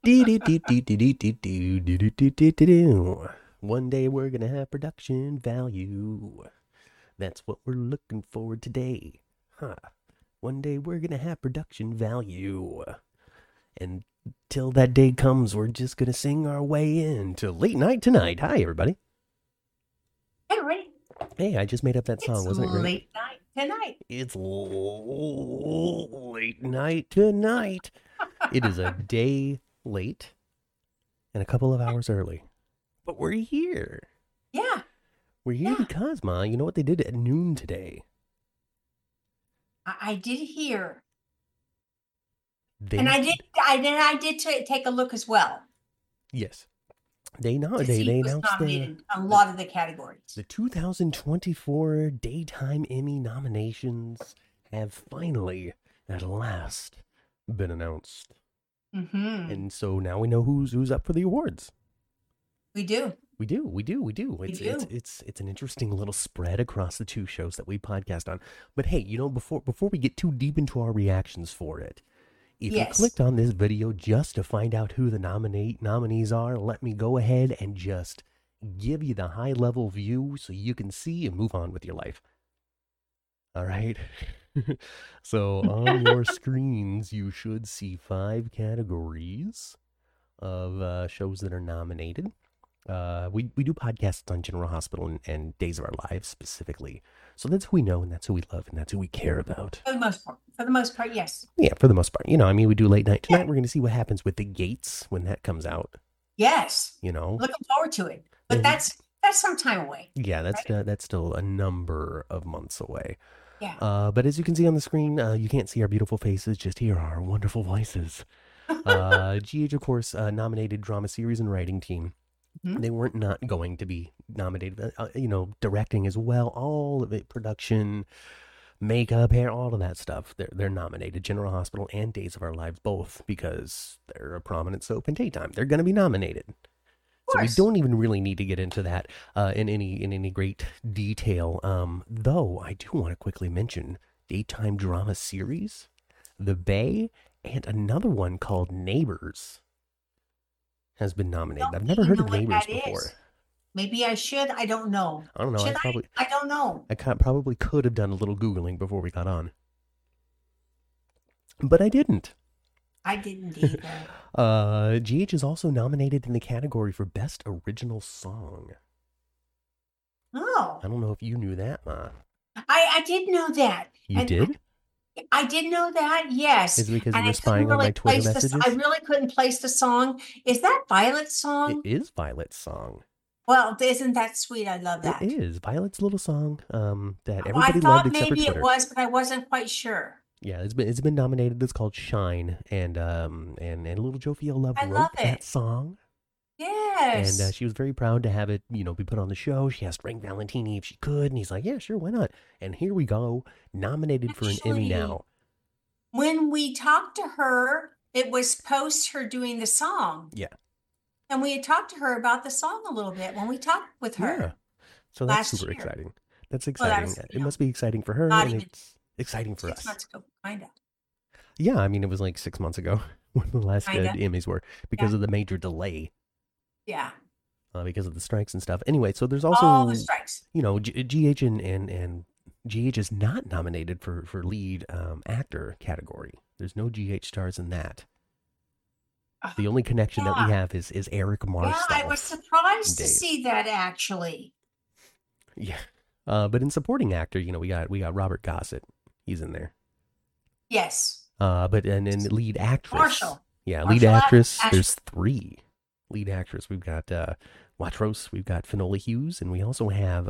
One day we're gonna have production value. That's what we're looking for today. Huh. One day we're gonna have production value. And till that day comes, we're just gonna sing our way into late night tonight. Hi, everybody. Hey, Ray. Hey, I just made up that song, wasn't it great? Late night tonight. It's late night tonight. It is a day late and a couple of hours early. But we're here. Yeah. We're here because, Ma, you know what they did at noon today? I did hear. They, and I did take a look as well. Yes. They announced a lot of the categories. The 2024 Daytime Emmy nominations have finally, at last, been announced. Mm-hmm. And so now we know who's up for the awards. We do. It's an interesting little spread across the two shows that we podcast on. But hey, you know, before we get too deep into our reactions for it, if you clicked on this video just to find out who the nominees are, let me go ahead and just give you the high-level view so you can see and move on with your life. All right? So on your screens, you should see 5 categories of shows that are nominated. We do podcasts on General Hospital and Days of Our Lives specifically. So that's who we know, and that's who we love, and that's who we care about. For the most part, yes. Yeah, for the most part. You know, I mean, we do Late Night Tonight. Yeah. We're going to see what happens with The Gates when that comes out. Yes. You know? Looking forward to it. But that's some time away. Yeah, that's still a number of months away. Yeah. But as you can see on the screen, you can't see our beautiful faces, just hear our wonderful voices. GH, of course, nominated drama series and writing team. Mm-hmm. They weren't not going to be nominated, directing as well, all of it, production, makeup, hair, all of that stuff. They're nominated, General Hospital and Days of Our Lives, both, because they're a prominent soap in daytime. They're going to be nominated. So we don't even really need to get into that in any great detail. Though I do want to quickly mention daytime drama series, The Bay, and another one called Neighbors has been nominated. I've never heard of Neighbors before. Maybe I should. I don't know. I don't know. I don't know. I probably could have done a little Googling before we got on. But I didn't. I didn't either. GH is also nominated in the category for Best Original Song. Oh. I don't know if you knew that, Ma. I did know that. You did? I did know that, yes. Is it because you were spying on my Twitter messages? I really couldn't place the song. Is that Violet's song? It is Violet's song. Well, isn't that sweet? I love that. It is Violet's little song that everybody loved except for Twitter. I thought maybe it was, but I wasn't quite sure. Yeah, it's been nominated. It's called Shine, and little Jofia Love wrote that song. Yes. And she was very proud to have it, be put on the show. She asked Frank Valentini if she could, and he's like, yeah, sure, why not? And here we go, nominated for an Emmy now. When we talked to her, it was post her doing the song. Yeah. And we had talked to her about the song a little bit when we talked with her. Yeah. So that's super exciting. That's exciting. Well, it must be exciting for her, and it's exciting for us. 6 months ago, kind of. Yeah, I mean, it was like 6 months ago when the last Emmys were because of the major delay. Yeah. Because of the strikes and stuff. Anyway, so there's also all the strikes. GH and GH is not nominated for lead actor category. There's no GH stars in that. The only connection that we have is Eric Marstall. Yeah, I was surprised to see that actually. Yeah, but in supporting actor, we got Robert Gossett. He's in there. Yes. But in lead actress, Marshall. Yeah, lead actress. There's 3 lead actress. We've got Watros. We've got Finola Hughes, and we also have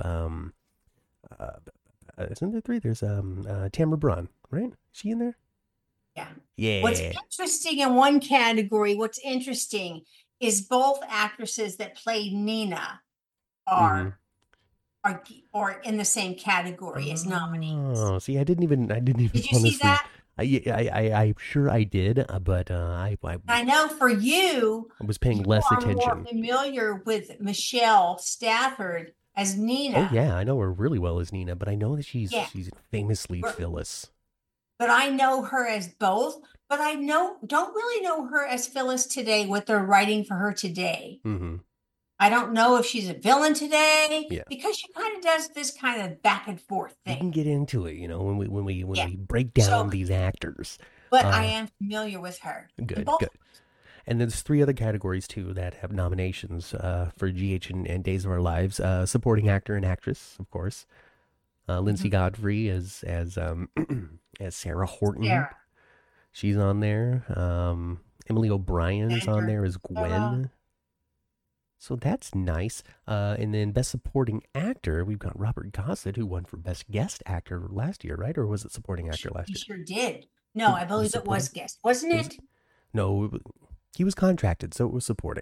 isn't there 3? There's Tamara Braun, right? Is she in there? Yeah. Yeah. What's interesting in one category, is both actresses that played Nina are in the same category as nominees. Oh, see, I didn't even. Did you see that? I'm sure I did, but I know for you, I was paying less attention. More familiar with Michelle Stafford as Nina. Oh yeah, I know her really well as Nina, but I know that she's famously Phyllis. But I know her as both. but I don't really know her as Phyllis today, what they're writing for her today. Mm-hmm. I don't know if she's a villain today, Yeah. because she kind of does this kind of back and forth We thing. can get into it, when we break down these actors. But I am familiar with her. Good, good. And there's 3 other categories too that have nominations for GH and Days of Our Lives. Supporting actor and actress, of course. Lindsay Godfrey as as Sarah Horton. Sarah. She's on there. Emily O'Brien's on there as Gwen. So that's nice. And then Best Supporting Actor, we've got Robert Gossett, who won for Best Guest Actor last year, right? Or was it Supporting Actor last year? He sure did. No, I believe it was Guest. Wasn't it? No, he was contracted, so it was Supporting.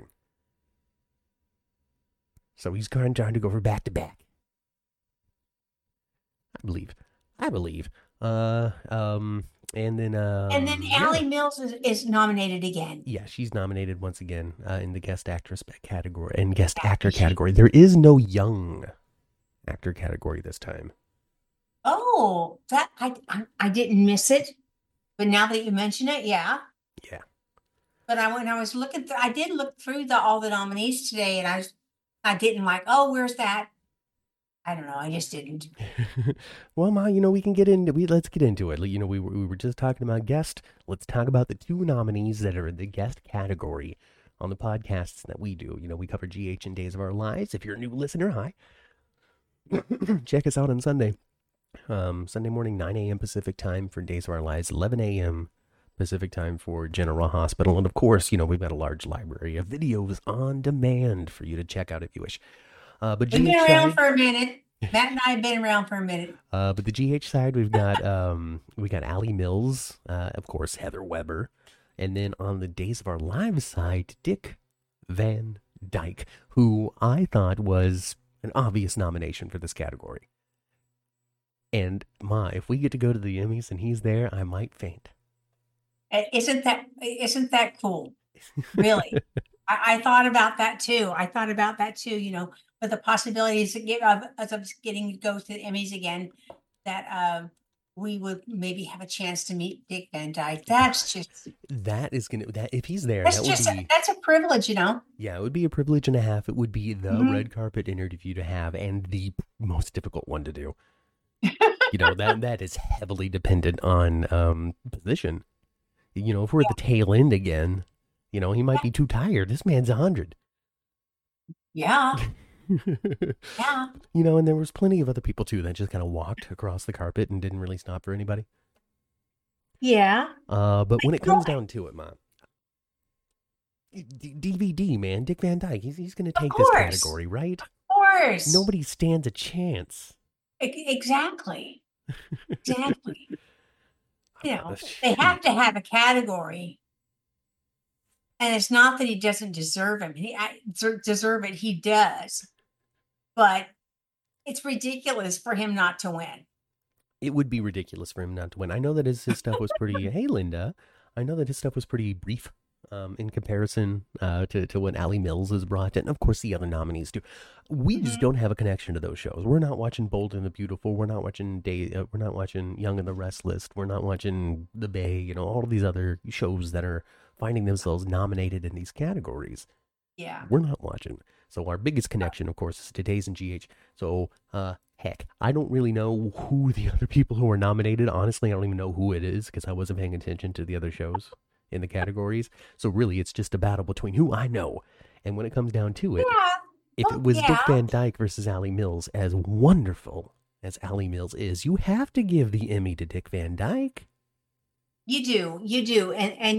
So he's trying to go for back-to-back. I believe. And then Alley Mills is nominated again. Yeah, she's nominated once again in the guest actress category and guest actor category. There is no young actor category this time. Oh, that I didn't miss it, but now that you mention it, yeah. Yeah. But when I was looking through, I did look through all the nominees today, and I didn't like, oh, where's that? I don't know. I just didn't. Well, Ma, we can get into let's get into it. We were just talking about guest. Let's talk about the 2 nominees that are in the guest category on the podcasts that we do. We cover GH and Days of Our Lives. If you're a new listener, hi. Check us out on Sunday. Sunday morning, 9 a.m. Pacific time for Days of Our Lives, 11 a.m. Pacific time for General Hospital. And of course, we've got a large library of videos on demand for you to check out if you wish. But we've been around for a minute. Matt and I have been around for a minute. But the GH side, we've got Alley Mills, of course, Heather Weber, and then on the Days of Our Lives side, Dick Van Dyke, who I thought was an obvious nomination for this category. And Ma, if we get to go to the Emmys and he's there, I might faint. Isn't that cool? Really? I thought about that too. With the possibilities of us getting to go to the Emmys again, that we would maybe have a chance to meet Dick Van Dyke. If he's there, that's a privilege, Yeah, it would be a privilege and a half. It would be the red carpet interview to have, and the most difficult one to do. that is heavily dependent on position. If we're at the tail end again, he might be too tired. This man's 100. Yeah. Yeah. And there was plenty of other people too that just kind of walked across the carpet and didn't really stop for anybody. Yeah. But when it comes down to it, Mom, DVD, man, Dick Van Dyke, he's going to take this category, right? Of course. Nobody stands a chance. Exactly. Exactly. They have to have a category. And it's not that he doesn't deserve him. He does. But it's ridiculous for him not to win. It would be ridiculous for him not to win. I know that his stuff was pretty... Hey, Linda. I know that his stuff was pretty brief in comparison to what Alley Mills has brought. And, of course, the other nominees, too. We just don't have a connection to those shows. We're not watching Bold and the Beautiful. We're not watching we're not watching Young and the Restless. We're not watching The Bay. All of these other shows that are finding themselves nominated in these categories. Yeah. We're not watching. So our biggest connection, of course, is today's in GH. So, heck, I don't really know who the other people who are nominated. Honestly, I don't even know who it is because I wasn't paying attention to the other shows in the categories. So really, it's just a battle between who I know. And when it comes down to it, if it was Dick Van Dyke versus Alley Mills, as wonderful as Alley Mills is, you have to give the Emmy to Dick Van Dyke. You do.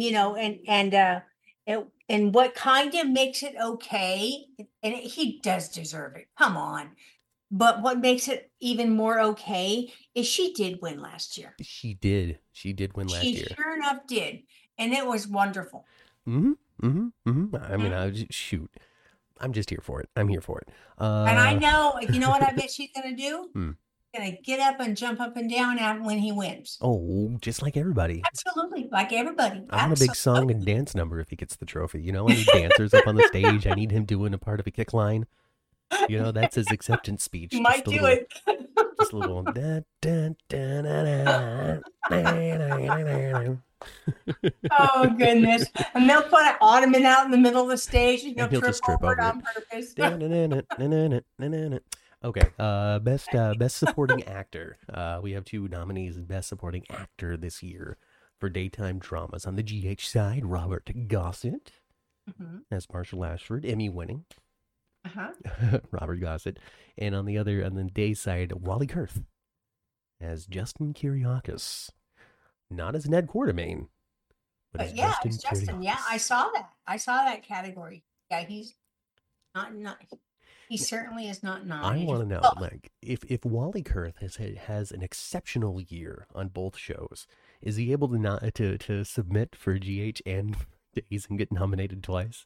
And what kind of makes it okay, and he does deserve it. Come on. But what makes it even more okay is she did win last year. She did win last year. She sure enough did. And it was wonderful. I mean, shoot. I'm just here for it. I'm here for it. And I know, you know what I bet she's going to do? Going to get up and jump up and down when he wins. Oh, just like everybody. Absolutely, like everybody. I want a big song and dance number if he gets the trophy. I need dancers up on the stage. I need him doing a part of a kick line. That's his acceptance speech. You might do it. Just a little. Oh goodness! And they'll put an ottoman out in the middle of the stage, and And he'll trip just trip over it over on purpose. it. Okay, best supporting actor. We have 2 nominees in best supporting actor this year for daytime dramas. On the GH side, Robert Gossett as Marshall Ashford, Emmy winning. Robert Gossett. And on the day side, Wally Kurth as Justin Kiriakis. Not as Ned Quartermain, but as yeah, Justin it's Justin. Kiriakis. Yeah, I saw that. I saw that category. Yeah, he's not. He certainly is not nominated. I want to know, like, if Wally Kurth has an exceptional year on both shows, is he able to submit for GH and Days and get nominated twice?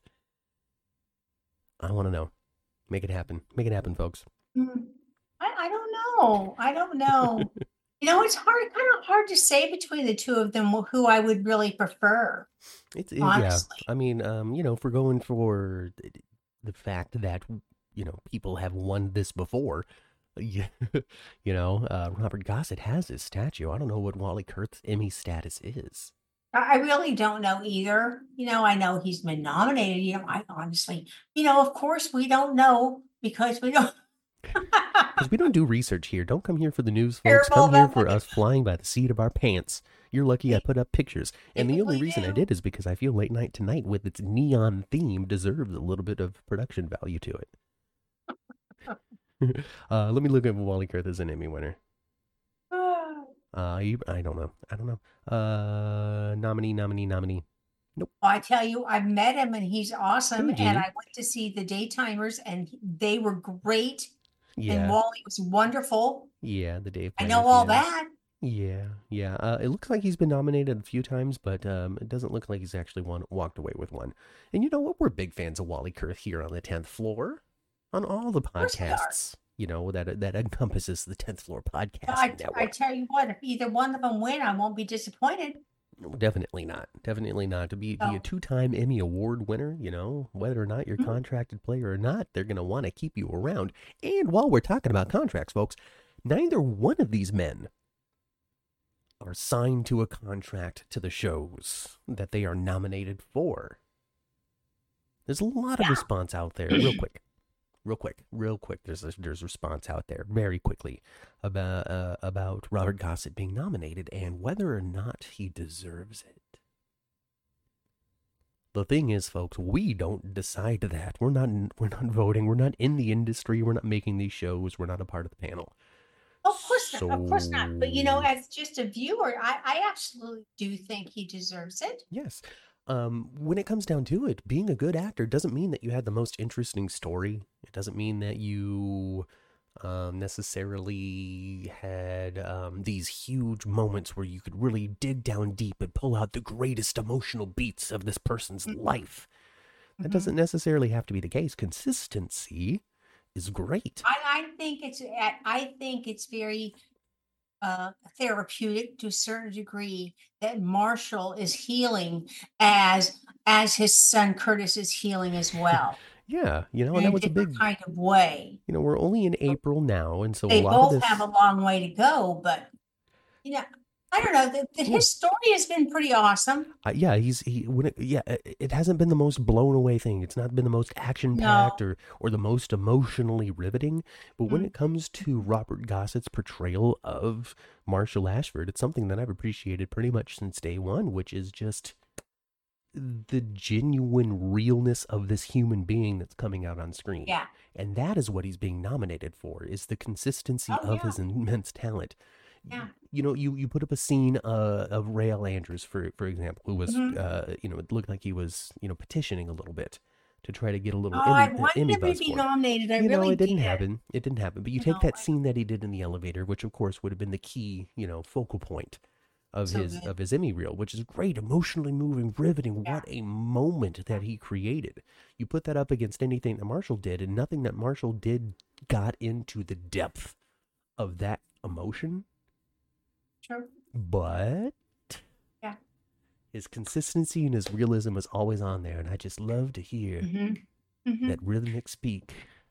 I want to know. Make it happen. Make it happen, folks. I don't know. I don't know. It's kind of hard to say between the two of them who I would really prefer. Honestly. Yeah. I mean, if we're going for the fact that people have won this before, Robert Gossett has his statue. I don't know what Wally Kurth's Emmy status is. I really don't know either. I know he's been nominated. I honestly, of course we don't know because we don't. Because we don't do research here. Don't come here for the news, folks. Come here for us flying by the seat of our pants. You're lucky I put up pictures. And the only reason I did is because I feel Late Night Tonight, with its neon theme, deserves a little bit of production value to it. Let me look at Wally Kurth as an Emmy winner. I don't know. Nominee. Nope. I tell you, I've met him and he's awesome. And I went to see the Daytimers and they were great. Yeah. And Wally was wonderful. Yeah, the Dave. I know all that. Yeah. It looks like he's been nominated a few times, but it doesn't look like he's actually walked away with one. And you know what? We're big fans of Wally Kurth here on the 10th Floor, on all the podcasts. That encompasses the 10th Floor podcast network. I tell you what, if either one of them win, I won't be disappointed. Definitely not. To be a 2-time Emmy Award winner, whether or not you're a contracted player or not, they're going to want to keep you around. And while we're talking about contracts, folks, neither one of these men are signed to a contract to the shows that they are nominated for. There's a lot of response out there. Real quick. There's response out there very quickly about Robert Gossett being nominated and whether or not he deserves it. The thing is, folks, we don't decide that. We're not voting. We're not in the industry. We're not making these shows. We're not a part of the panel. Of course not. But as just a viewer, I absolutely do think he deserves it. Yes. When it comes down to it, being a good actor doesn't mean that you had the most interesting story. It doesn't mean that you necessarily had these huge moments where you could really dig down deep and pull out the greatest emotional beats of this person's life. That doesn't necessarily have to be the case. Consistency is great. I think it's very therapeutic to a certain degree that Marshall is healing as his son Curtis is healing as well. Yeah, and that was a big kind of way. We're only in April now, and so they both have a long way to go. But I don't know. His story has been pretty awesome. It hasn't been the most blown away thing. It's not been the most action packed or the most emotionally riveting. But when it comes to Robert Gossett's portrayal of Marshall Ashford, it's something that I've appreciated pretty much since day one, which is just the genuine realness of this human being that's coming out on screen. Yeah. And that is what he's being nominated for, is the consistency of his immense talent. Yeah. You put up a scene of Rael Andrews, for example, who was, it looked like he was, petitioning a little bit to try to get a little Emmy buzz for. Nominated. It didn't happen. It didn't happen. But you take that scene that he did in the elevator, which of course would have been the key, focal point of his Emmy reel, which is great, emotionally moving, riveting. What a moment that he created. You put that up against anything that Marshall did, and nothing that Marshall did got into the depth of that emotion. Sure. But his consistency and his realism is always on there, and I just love to hear that rhythmic speak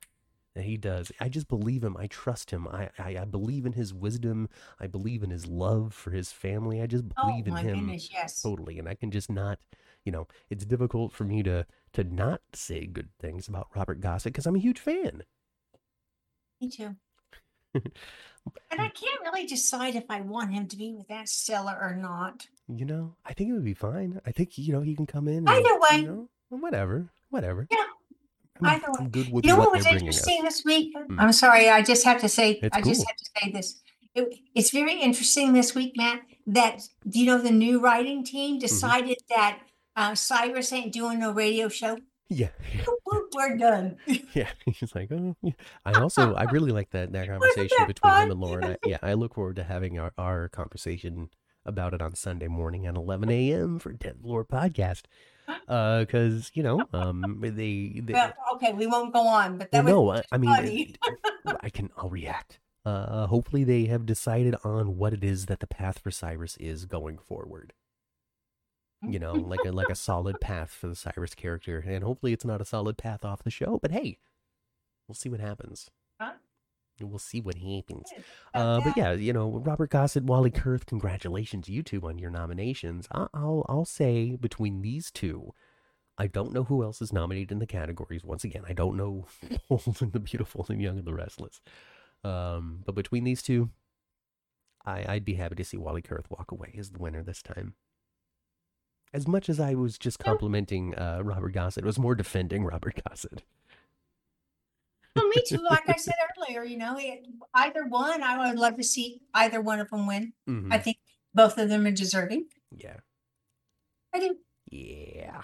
He does. I just believe him. I trust him. I believe in his wisdom. I believe in his love for his family. I just Oh believe in my him goodness, yes. totally. And I can just not, it's difficult for me to not say good things about Robert Gossett because I'm a huge fan. Me too. And I can't really decide if I want him to be with that Stella or not. I think it would be fine. I think, he can come in and, Either way. whatever. Yeah, either way. I'm good with You know what what they're was bringing us. interesting this week? Hmm. I'm sorry, I just have to say, It's cool. this. It's very interesting this week, Matt, that, the new writing team decided that Cyrus ain't doing no radio show. Yeah. We're done. Yeah. He's like, oh, yeah. I really like that conversation between him and Lauren. I look forward to having our conversation about it on Sunday morning at 11 a.m. for 10th Floor Podcast. Because, they Well, okay, we won't go on, but that was funny. I'll react. Hopefully they have decided on what it is that the path for Cyrus is going forward. Like a solid path for the Cyrus character, and hopefully it's not a solid path off the show. But hey, we'll see what happens. Huh? We'll see what happens. But yeah, Robert Gossett, Wally Kurth, congratulations, you two, on your nominations. I'll say between these two, I don't know who else is nominated in the categories. Once again, I don't know Bold and the Beautiful and Young and the Restless. But between these two, I'd be happy to see Wally Kurth walk away as the winner this time. As much as I was just complimenting Robert Gossett, it was more defending Robert Gossett. Well, me too. Like I said earlier, either one, I would love to see either one of them win. Mm-hmm. I think both of them are deserving. Yeah. I do. Yeah.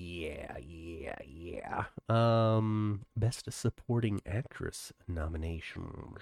Best Supporting Actress nominations.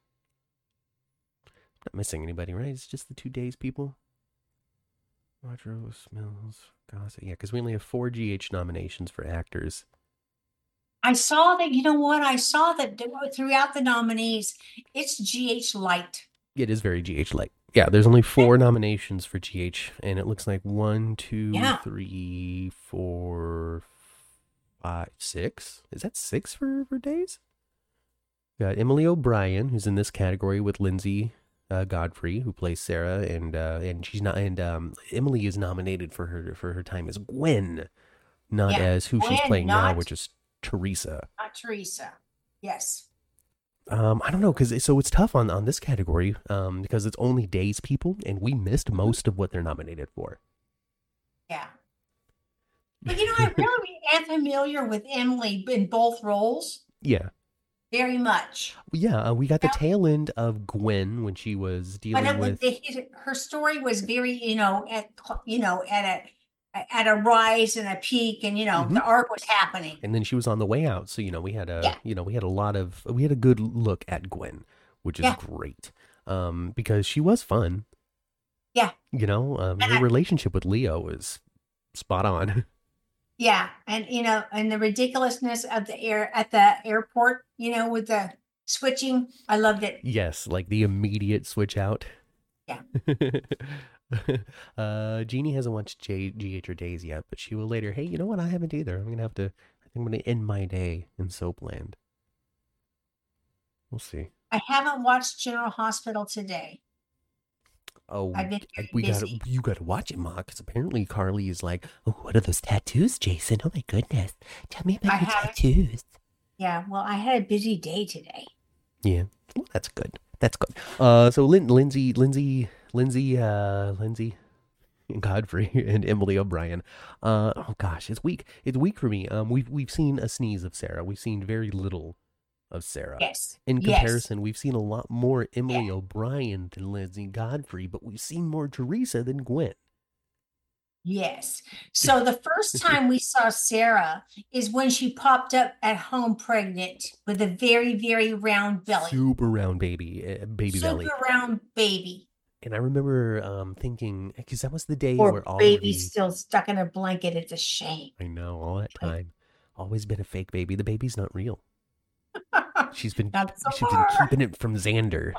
Not missing anybody, right? It's just the 2 days, people. Montrose, Mills, Gossett. Yeah, because we only have 4 GH nominations for actors. I saw that, I saw that throughout the nominees, it's GH light. It is very GH light. Yeah, there's only 4 nominations for GH, and it looks like 1, 2, 3, 4, 5, 6. Is that 6 for days? Got Emily O'Brien, who's in this category with Lindsay Godfrey, who plays Sarah, and she's not. And Emily is nominated for her time as Gwen, not as who she's playing now, which is Teresa. Not Teresa. Yes. I don't know, because it's tough on this category because it's only days people, and we missed most of what they're nominated for. Yeah. But I really am familiar with Emily in both roles. Yeah. Very much. Yeah, we got the tail end of Gwen when she was dealing with. Her story was very, at a rise and a peak, and the arc was happening. And then she was on the way out, so we had a good look at Gwen, which is great, because she was fun. Yeah. Her relationship with Leo is spot on. Yeah, and and the ridiculousness of the airport, with the switching, I loved it. Yes, like the immediate switch out. Yeah. Jeannie hasn't watched GH or Days yet, but she will later. Hey, you know what? I haven't either. I think I'm gonna end my day in Soapland. We'll see. I haven't watched General Hospital today. Oh, you gotta watch it, Ma, because apparently Carly is like, oh, what are those tattoos, Jason? Oh my goodness, tell me about your tattoos. Yeah, well, I had a busy day today. Yeah, well, that's good. So Lindsay, Godfrey, and Emily O'Brien. Oh gosh, it's weak. It's weak for me. We've seen a sneeze of Sarah. We've seen very little of Sarah. Yes. In comparison, we've seen a lot more Emily O'Brien than Lindsay Godfrey, but we've seen more Teresa than Gwen. Yes. So the first time we saw Sarah is when she popped up at home pregnant with a very, very round belly. Super round belly. Super round baby. And I remember thinking, because that was the day where all baby's still stuck in a blanket. It's a shame. I know, all that time. Always been a fake baby. The baby's not real. She's been keeping it from Xander.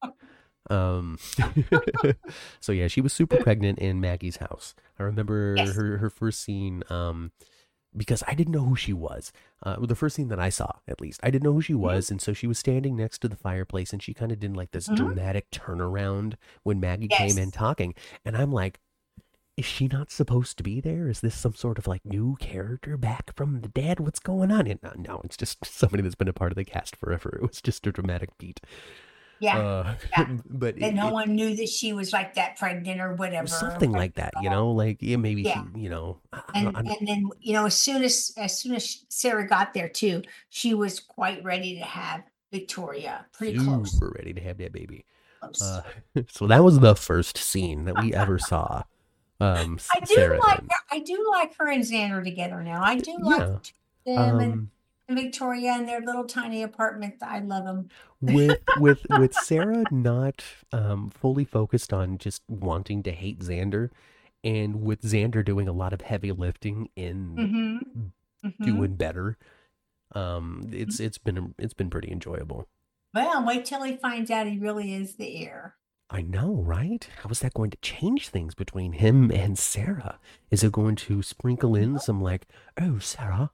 So yeah, she was super pregnant in Maggie's house. I remember her first scene because I didn't know who she was. The first scene that I saw, at least, I didn't know who she was, and so she was standing next to the fireplace, and she kind of did like this dramatic turnaround when Maggie came in talking, and I'm like, is she not supposed to be there? Is this some sort of like new character back from the dead? What's going on? And no, it's just somebody that's been a part of the cast forever. It was just a dramatic beat. Yeah. But no one knew that she was like that pregnant or whatever. Something like that, you know, like maybe she, you know. And then, you know, as soon as Sarah got there too, she was quite ready to have Victoria, pretty close. Super ready to have that baby. So that was the first scene that we ever saw. I do like her and Xander together now. I do like them and Victoria in their little tiny apartment. I love them. with Sarah not fully focused on just wanting to hate Xander, and with Xander doing a lot of heavy lifting in doing better. It's been pretty enjoyable. Well, wait till he finds out he really is the heir. I know, right? How is that going to change things between him and Sarah? Is it going to sprinkle in some like, oh, Sarah,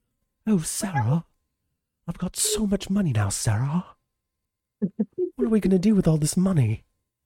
I've got so much money now, Sarah. What are we going to do with all this money?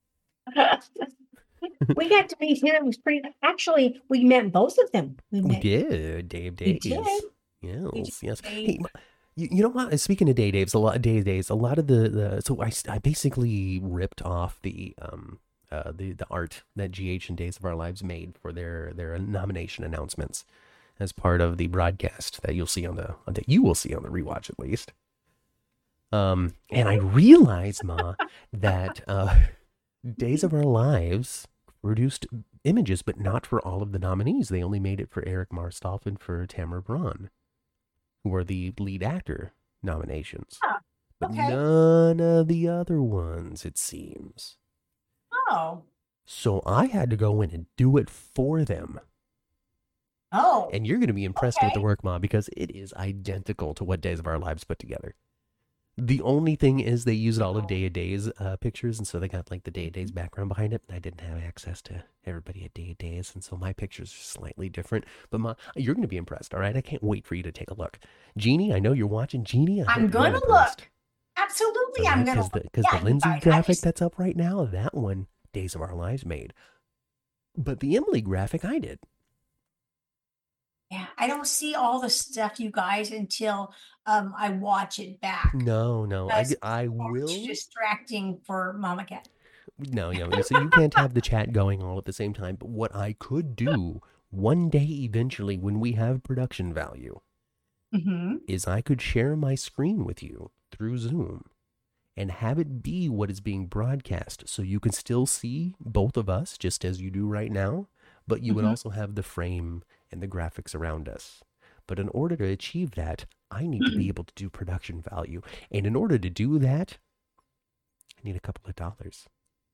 We got to meet him. It was pretty. Actually, we met both of them. We did, Dave Days. Yes. Hey, you know what? Speaking of Days, a lot of the so I basically ripped off the art that GH and Days of Our Lives made for their nomination announcements as part of the broadcast that you'll see on the rewatch at least. And I realized, Ma, that Days of Our Lives produced images, but not for all of the nominees. They only made it for Eric Marstoff and for Tamara Braun, who were the lead actor nominations. But none of the other ones, it seems. Oh. So I had to go in and do it for them. Oh. And you're going to be impressed with the work, Ma, because it is identical to what Days of Our Lives put together. The only thing is they used all of Day of Days pictures, and so they got like the Day of Days background behind it, and I didn't have access to everybody at Day of Days, and so my pictures are slightly different. But Ma, you're going to be impressed, all right? I can't wait for you to take a look. Jeannie, I know you're watching. Jeannie, I'm going to look. Absolutely, right, I'm going to look. Because the Lindsay graphic that's up right now, that one, Days of Our Lives made. But the Emily graphic, I did. Yeah, I don't see all the stuff, you guys, until I watch it back. No, I will. It's distracting for Mama Cat. No, so you can't have the chat going all at the same time. But what I could do one day, eventually, when we have production value, is I could share my screen with you through Zoom and have it be what is being broadcast, so you can still see both of us, just as you do right now, but you would also have the frame and the graphics around us. But in order to achieve that, I need to be able to do production value. And in order to do that, I need a couple of dollars.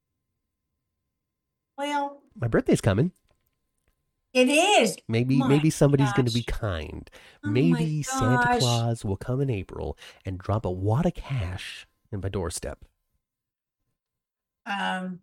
Well, my birthday's coming. It is. Maybe somebody's going to be kind. Maybe Santa Claus will come in April and drop a wad of cash in my doorstep. Well.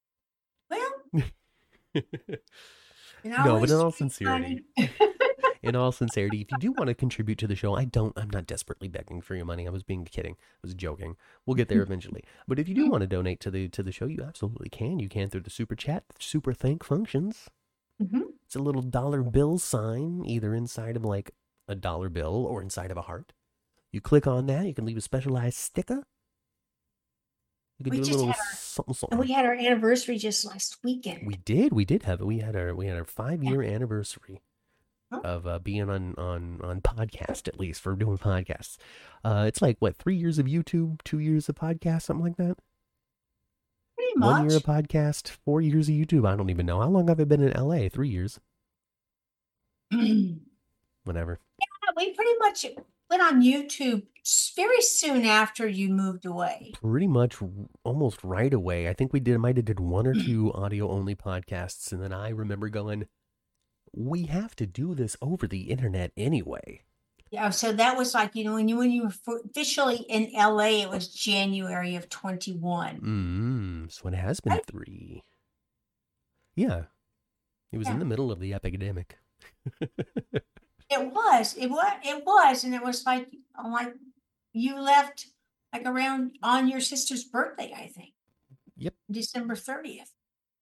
No, but in all sincerity, if you do want to contribute to the show, I'm not desperately begging for your money. I was being kidding. I was joking. We'll get there eventually. But if you do want to donate to the show, you absolutely can. You can through the super chat, super thank functions. It's a little dollar bill sign, either inside of like a dollar bill or inside of a heart. You click on that, you can leave a specialized sticker. You can do a little something. And we had our anniversary just last weekend. We did have it. We had our 5-year anniversary of being on podcast, at least for doing podcasts. It's like what, 3 years of YouTube, 2 years of podcast, something like that. Pretty much. 1 year of podcast, 4 years of YouTube. I don't even know. How long have I been in LA? 3 years. Whatever. Yeah, we pretty much went on YouTube very soon after you moved away. Pretty much almost right away. I think might have did 1 or 2 audio only podcasts, and then I remember going, we have to do this over the internet anyway. Yeah, so that was like, when you were officially in LA, it was January of 21. So it has been 3. Yeah. It was in the middle of the epidemic. And it was like, you left like around on your sister's birthday, I think. Yep. December 30th.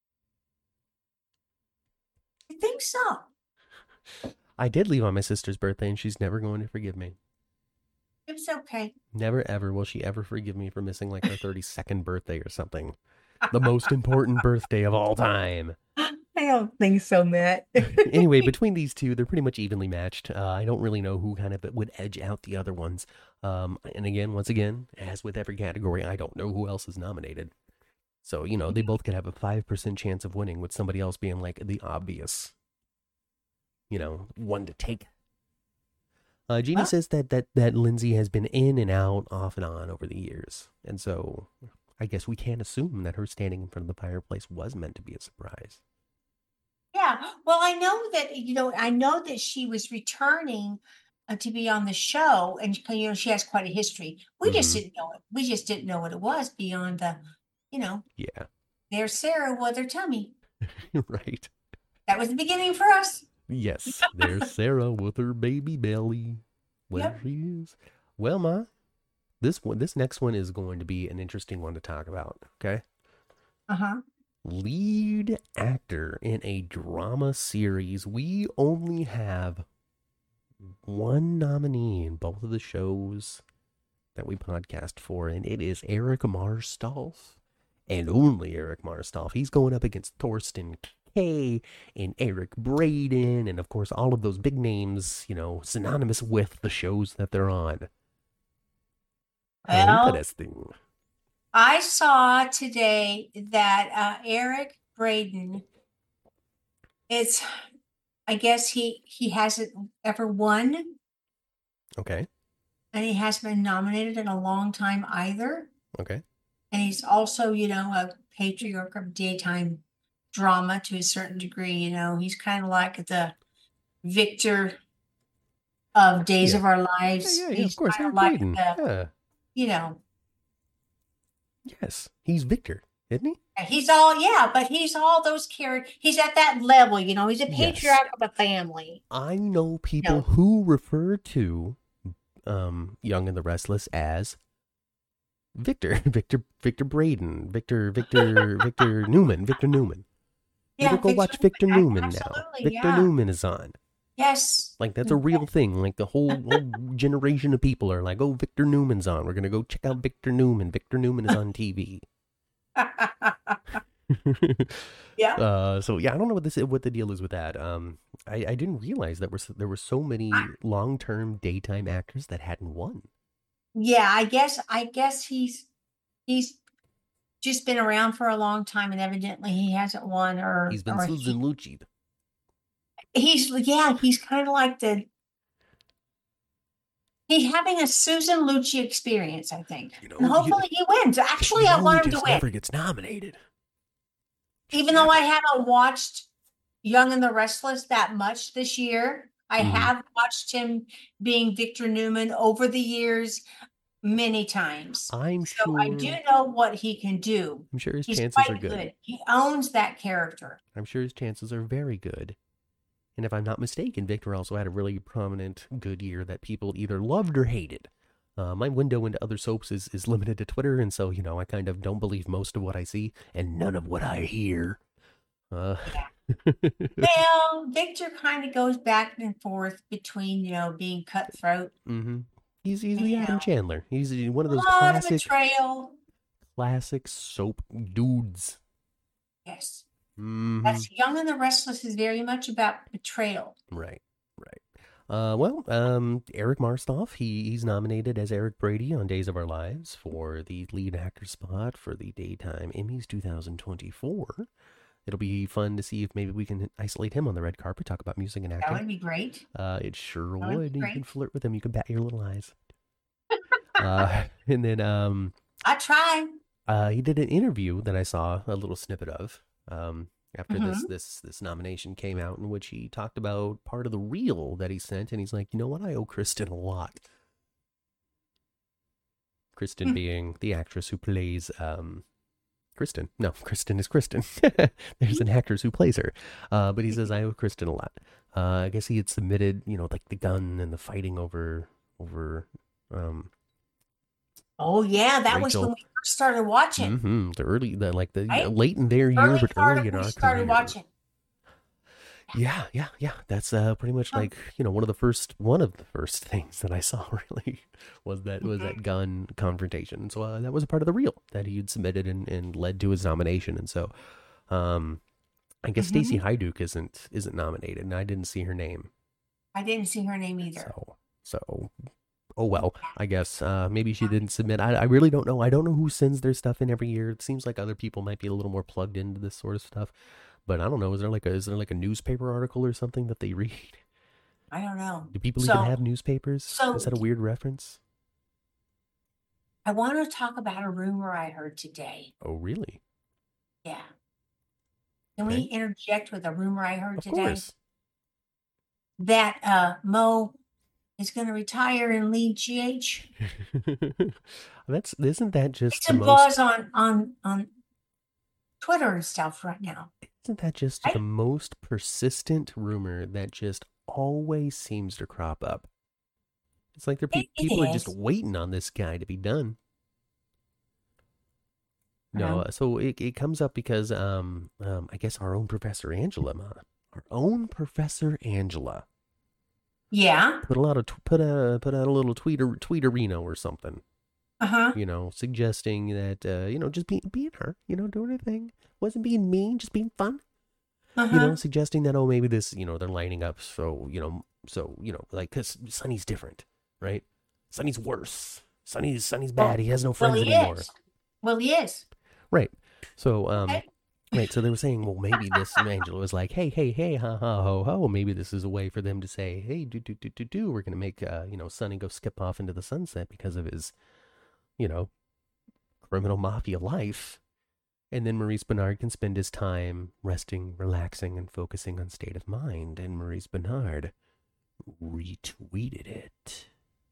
I think so. I did leave on my sister's birthday, and she's never going to forgive me. It's okay. Never, ever will she ever forgive me for missing like her 32nd birthday or something. The most important birthday of all time. I don't think so, Matt. Anyway, between these two, they're pretty much evenly matched. I don't really know who kind of would edge out the other ones. And again, once again, as with every category, I don't know who else is nominated. So, they both could have a 5% chance of winning, with somebody else being like the obvious, one to take. Jeannie says that Lindsay has been in and out, off and on over the years. And so I guess we can't assume that her standing in front of the fireplace was meant to be a surprise. Yeah. Well, I know that she was returning to be on the show, and she has quite a history. We just didn't know it. We just didn't know what it was beyond the, Yeah. There's Sarah with her tummy. Right. That was the beginning for us. Yes, there's Sarah with her baby belly. There she is. Well, Ma, this next one is going to be an interesting one to talk about, okay? Uh-huh. Lead actor in a drama series. We only have one nominee in both of the shows that we podcast for, and it is Eric Marstolf, and only Eric Marstolf. He's going up against Thorsten Kaye and Eric Braeden, and of course all of those big names, synonymous with the shows that they're on. Well, interesting. I saw today that Eric Braeden, I guess he hasn't ever won. Okay. And he hasn't been nominated in a long time either. Okay. And he's also, a patriarch of daytime drama to a certain degree. He's kind of like the Victor of Days of Our Lives. Yeah, he's of course. kind of like the, Yes, he's Victor, isn't he? But he's all those characters. He's at that level, he's a patriarch of a family. I know people who refer to Young and the Restless as Victor Braeden, Victor Newman. Yeah, go watch Victor Newman now. Victor Newman is on. Yes. Like, that's a real thing. Like, the whole generation of people are like, oh, Victor Newman's on. We're going to go check out Victor Newman. Victor Newman is on TV. Yeah. So, yeah, I don't know what the deal is with that. I didn't realize that there were so many long-term daytime actors that hadn't won. Yeah, I guess he's just been around for a long time, and evidently he hasn't won he's been Susan Lucci. He's kind of like he's having a Susan Lucci experience, I think. And hopefully he wins. Actually, I want him to win. Never gets nominated. Even though I haven't watched Young and the Restless that much this year, I have watched him being Victor Newman over the years many times. I'm sure. I do know what he can do. I'm sure his chances are good. He owns that character. I'm sure his chances are very good. And if I'm not mistaken, Victor also had a really prominent good year that people either loved or hated. My window into other soaps is limited to Twitter, and so, I kind of don't believe most of what I see and none of what I hear. Well, Victor kind of goes back and forth between, being cutthroat. Mm-hmm. He's the Adam Chandler. He's one of those classic soap dudes. Yes. Mm-hmm. That's Young and the Restless is very much about betrayal. Right. Eric Marstolf, he's nominated as Eric Brady on Days of Our Lives for the lead actor spot for the Daytime Emmys 2024. It'll be fun to see if maybe we can isolate him on the red carpet, talk about music and acting. That would be great. It sure would. You can flirt with him. You can bat your little eyes. And then I try. He did an interview that I saw a little snippet of after this nomination came out, in which he talked about part of the reel that he sent, and he's like, you know what, I owe Kristen a lot. Kristen being the actress who plays Kristen. No, Kristen is Kristen. There's an actress who plays her. But he says, I owe Kristen a lot. I guess he had submitted, like the gun and the fighting over um Oh yeah, that was when Rachel. we first started watching, The right? late in their year, Early but part early of in when we our started career. watching. Yeah, yeah, yeah. That's pretty much Huh. like one of the first things that I saw really was Mhm. that gun confrontation. So that was a part of the reel that he had submitted and led to his nomination. And so um, I guess Stacey Mhm. Hyduke isn't nominated, and I didn't see her name. I didn't see her name either. So oh well. I guess maybe she didn't submit. I really don't know. I don't know who sends their stuff in every year. It seems like other people might be a little more plugged into this sort of stuff. But I don't know. Is there like a newspaper article or something that they read? I don't know. Do people even So, have newspapers? Is so that a weird reference? I want to talk about a rumor I heard today. Oh, really? Yeah. Can we Okay. interject with a rumor I heard Of today? course. That Mo is going to retire and leave GH. That's isn't that just It's the a most buzz on Twitter and stuff right now. isn't that just the Right? most persistent rumor that just always seems to crop up? It's like It people are just is. waiting on this guy to be done. No, Um, so it comes up because I guess our own Professor Angela, our own Professor Angela yeah. put out a little tweeterino or something, Uh-huh. suggesting that just being her, doing her thing, wasn't being mean, just being fun, Uh-huh. suggesting that maybe this, they're lining up like because Sonny's different, right? Sonny's worse. Sonny's bad. Well, He has no well, friends he anymore. is. Well, he is. Right. So, Okay. right. So they were saying, well, maybe this Angela was like, hey, hey, hey, ha, ha, ho, ho. Maybe this is a way for them to say, hey, do. We're going to make, Sonny go skip off into the sunset because of his, you know, criminal mafia life. And then Maurice Bernard can spend his time resting, relaxing, and focusing on state of mind. And Maurice Bernard retweeted it.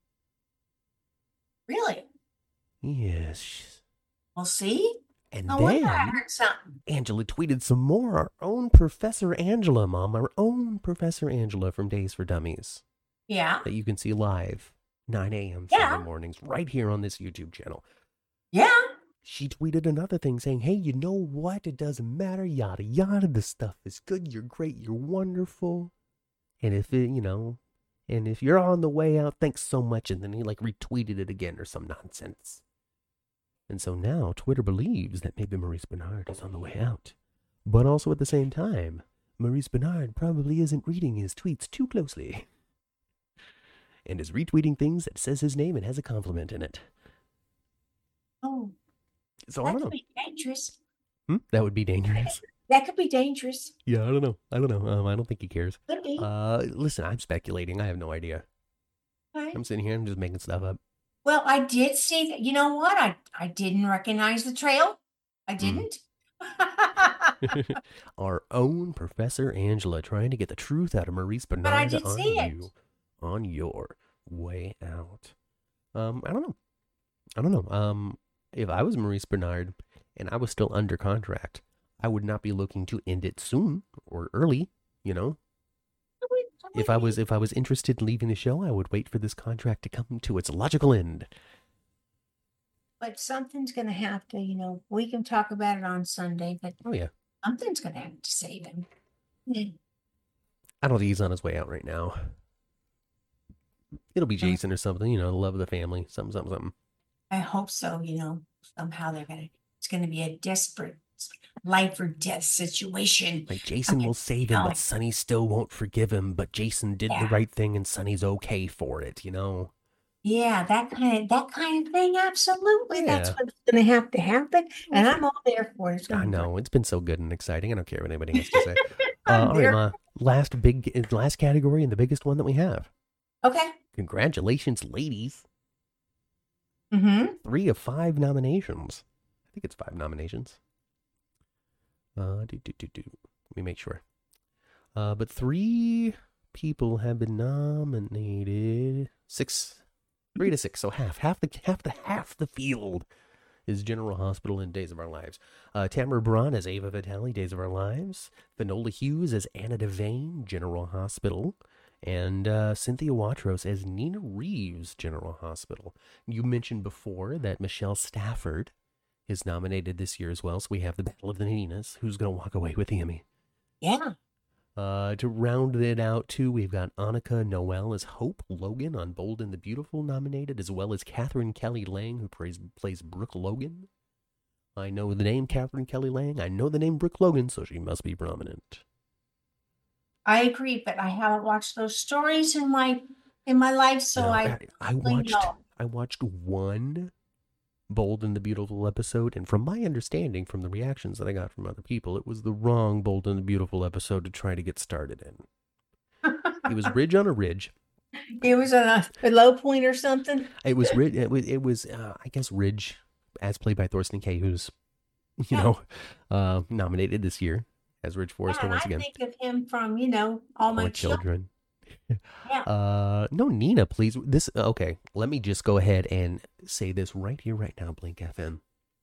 Really? Yes. Well, see? And No wonder I then heard something. Angela tweeted some more. Our own Professor Angela, Mom. Our own Professor Angela from Days for Dummies. Yeah. That you can see live, 9 a.m. Yeah. Sunday mornings, right here on this YouTube channel. Yeah. She tweeted another thing saying, hey, you know what? It doesn't matter. Yada, yada. This stuff is good. You're great. You're wonderful. And if you're on the way out, thanks so much. And then he retweeted it again or some nonsense. And so now Twitter believes that maybe Maurice Bernard is on the way out. But also at the same time, Maurice Bernard probably isn't reading his tweets too closely. And is retweeting things that says his name and has a compliment in it. Oh, So I that don't know. could be dangerous. That would be dangerous. That could be dangerous. Yeah, I don't know. I don't think he cares. Could be. Listen, I'm speculating. I have no idea. Right. I'm sitting here. I'm just making stuff up. Well, I did see that. You know what? I didn't recognize the trail. I didn't. Our own Professor Angela trying to get the truth out of Maurice But I Bernard did on see it. you, on your way out. I don't know. If I was Maurice Bernard and I was still under contract, I would not be looking to end it soon or early. If I was interested in leaving the show, I would wait for this contract to come to its logical end. But something's going to have to, we can talk about it on Sunday, but Oh yeah, something's going to have to save him. I don't think he's on his way out right now. It'll be Jason or something, the love of the family, something. I hope so, somehow it's going to be a desperate life or death situation. Like Jason will save him, but Sonny still won't forgive him, but Jason did the right thing and Sonny's okay for it, Yeah, that kind of thing. Absolutely. Yeah. That's what's going to have to happen. And I'm all there for it. I know. It's been so good and exciting. I don't care what anybody has to say. All right, Ma. Last category and the biggest one that we have. Okay. Congratulations, ladies. 3 of 5 nominations. I think it's 5 nominations. Let me make sure. But 3 people have been nominated. 3 to 6, so half the field is General Hospital in Days of Our Lives. Tamara Braun as Ava Vitale, Days of Our Lives. Finola Hughes as Anna Devane, General Hospital. And Cynthia Watros as Nina Reeves, General Hospital. You mentioned before that Michelle Stafford is nominated this year as well. So we have the Battle of the Ninas. Who's going to walk away with the Emmy? Yeah. To round it out, too, we've got Annika Noel as Hope Logan on Bold and the Beautiful nominated, as well as Catherine Kelly Lang, who plays Brooke Logan. I know the name Catherine Kelly Lang. I know the name Brooke Logan, so she must be prominent. I agree, but I haven't watched those stories in my life, so No, I watched one Bold and the Beautiful episode, and from my understanding, from the reactions that I got from other people, it was the wrong Bold and the Beautiful episode to try to get started in. It was Ridge on a Ridge. It was a low point or something. It was Ridge. It was I guess Ridge, as played by Thorsten Kaye, who's nominated this year as Ridge Forrester once again. I think of him from All My Children. Yeah. No, Nina, please. Okay. Let me just go ahead and say this right here, right now, Blink FM.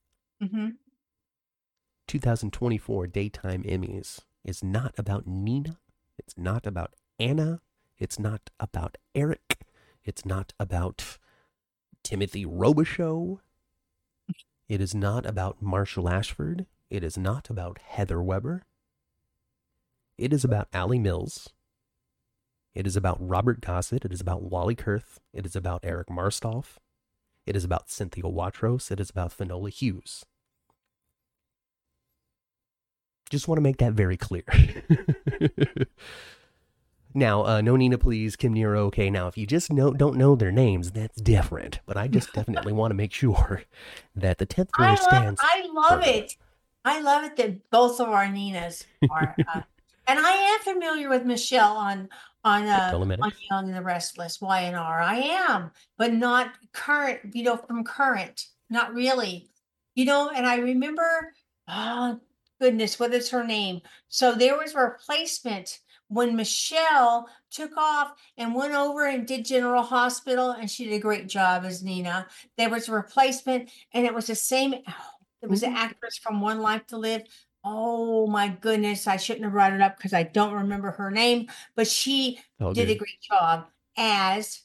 2024 Daytime Emmys is not about Nina. It's not about Anna. It's not about Eric. It's not about Timothy Robichaux. It is not about Marshall Ashford. It is not about Heather Weber. It is about Allie Mills. It is about Robert Gossett. It is about Wally Kurth. It is about Eric Marstoff. It is about Cynthia Watros. It is about Finola Hughes. Just want to make that very clear. Now, no Nina, please. Kim Nero, okay. Now, if you just don't know their names, that's different. But I just definitely want to make sure that the 10th grader stands. I love it. I love it that both of our Ninas are... and I am familiar with Michelle on Young and the Restless, YNR. I am, but not current, from current, not really. And I remember, oh, goodness, what is her name? So there was a replacement when Michelle took off and went over and did General Hospital, and she did a great job as Nina. There was a replacement, and it was the same. It was an actress from One Life to Live. Oh my goodness, I shouldn't have brought it up because I don't remember her name, but she did a great job as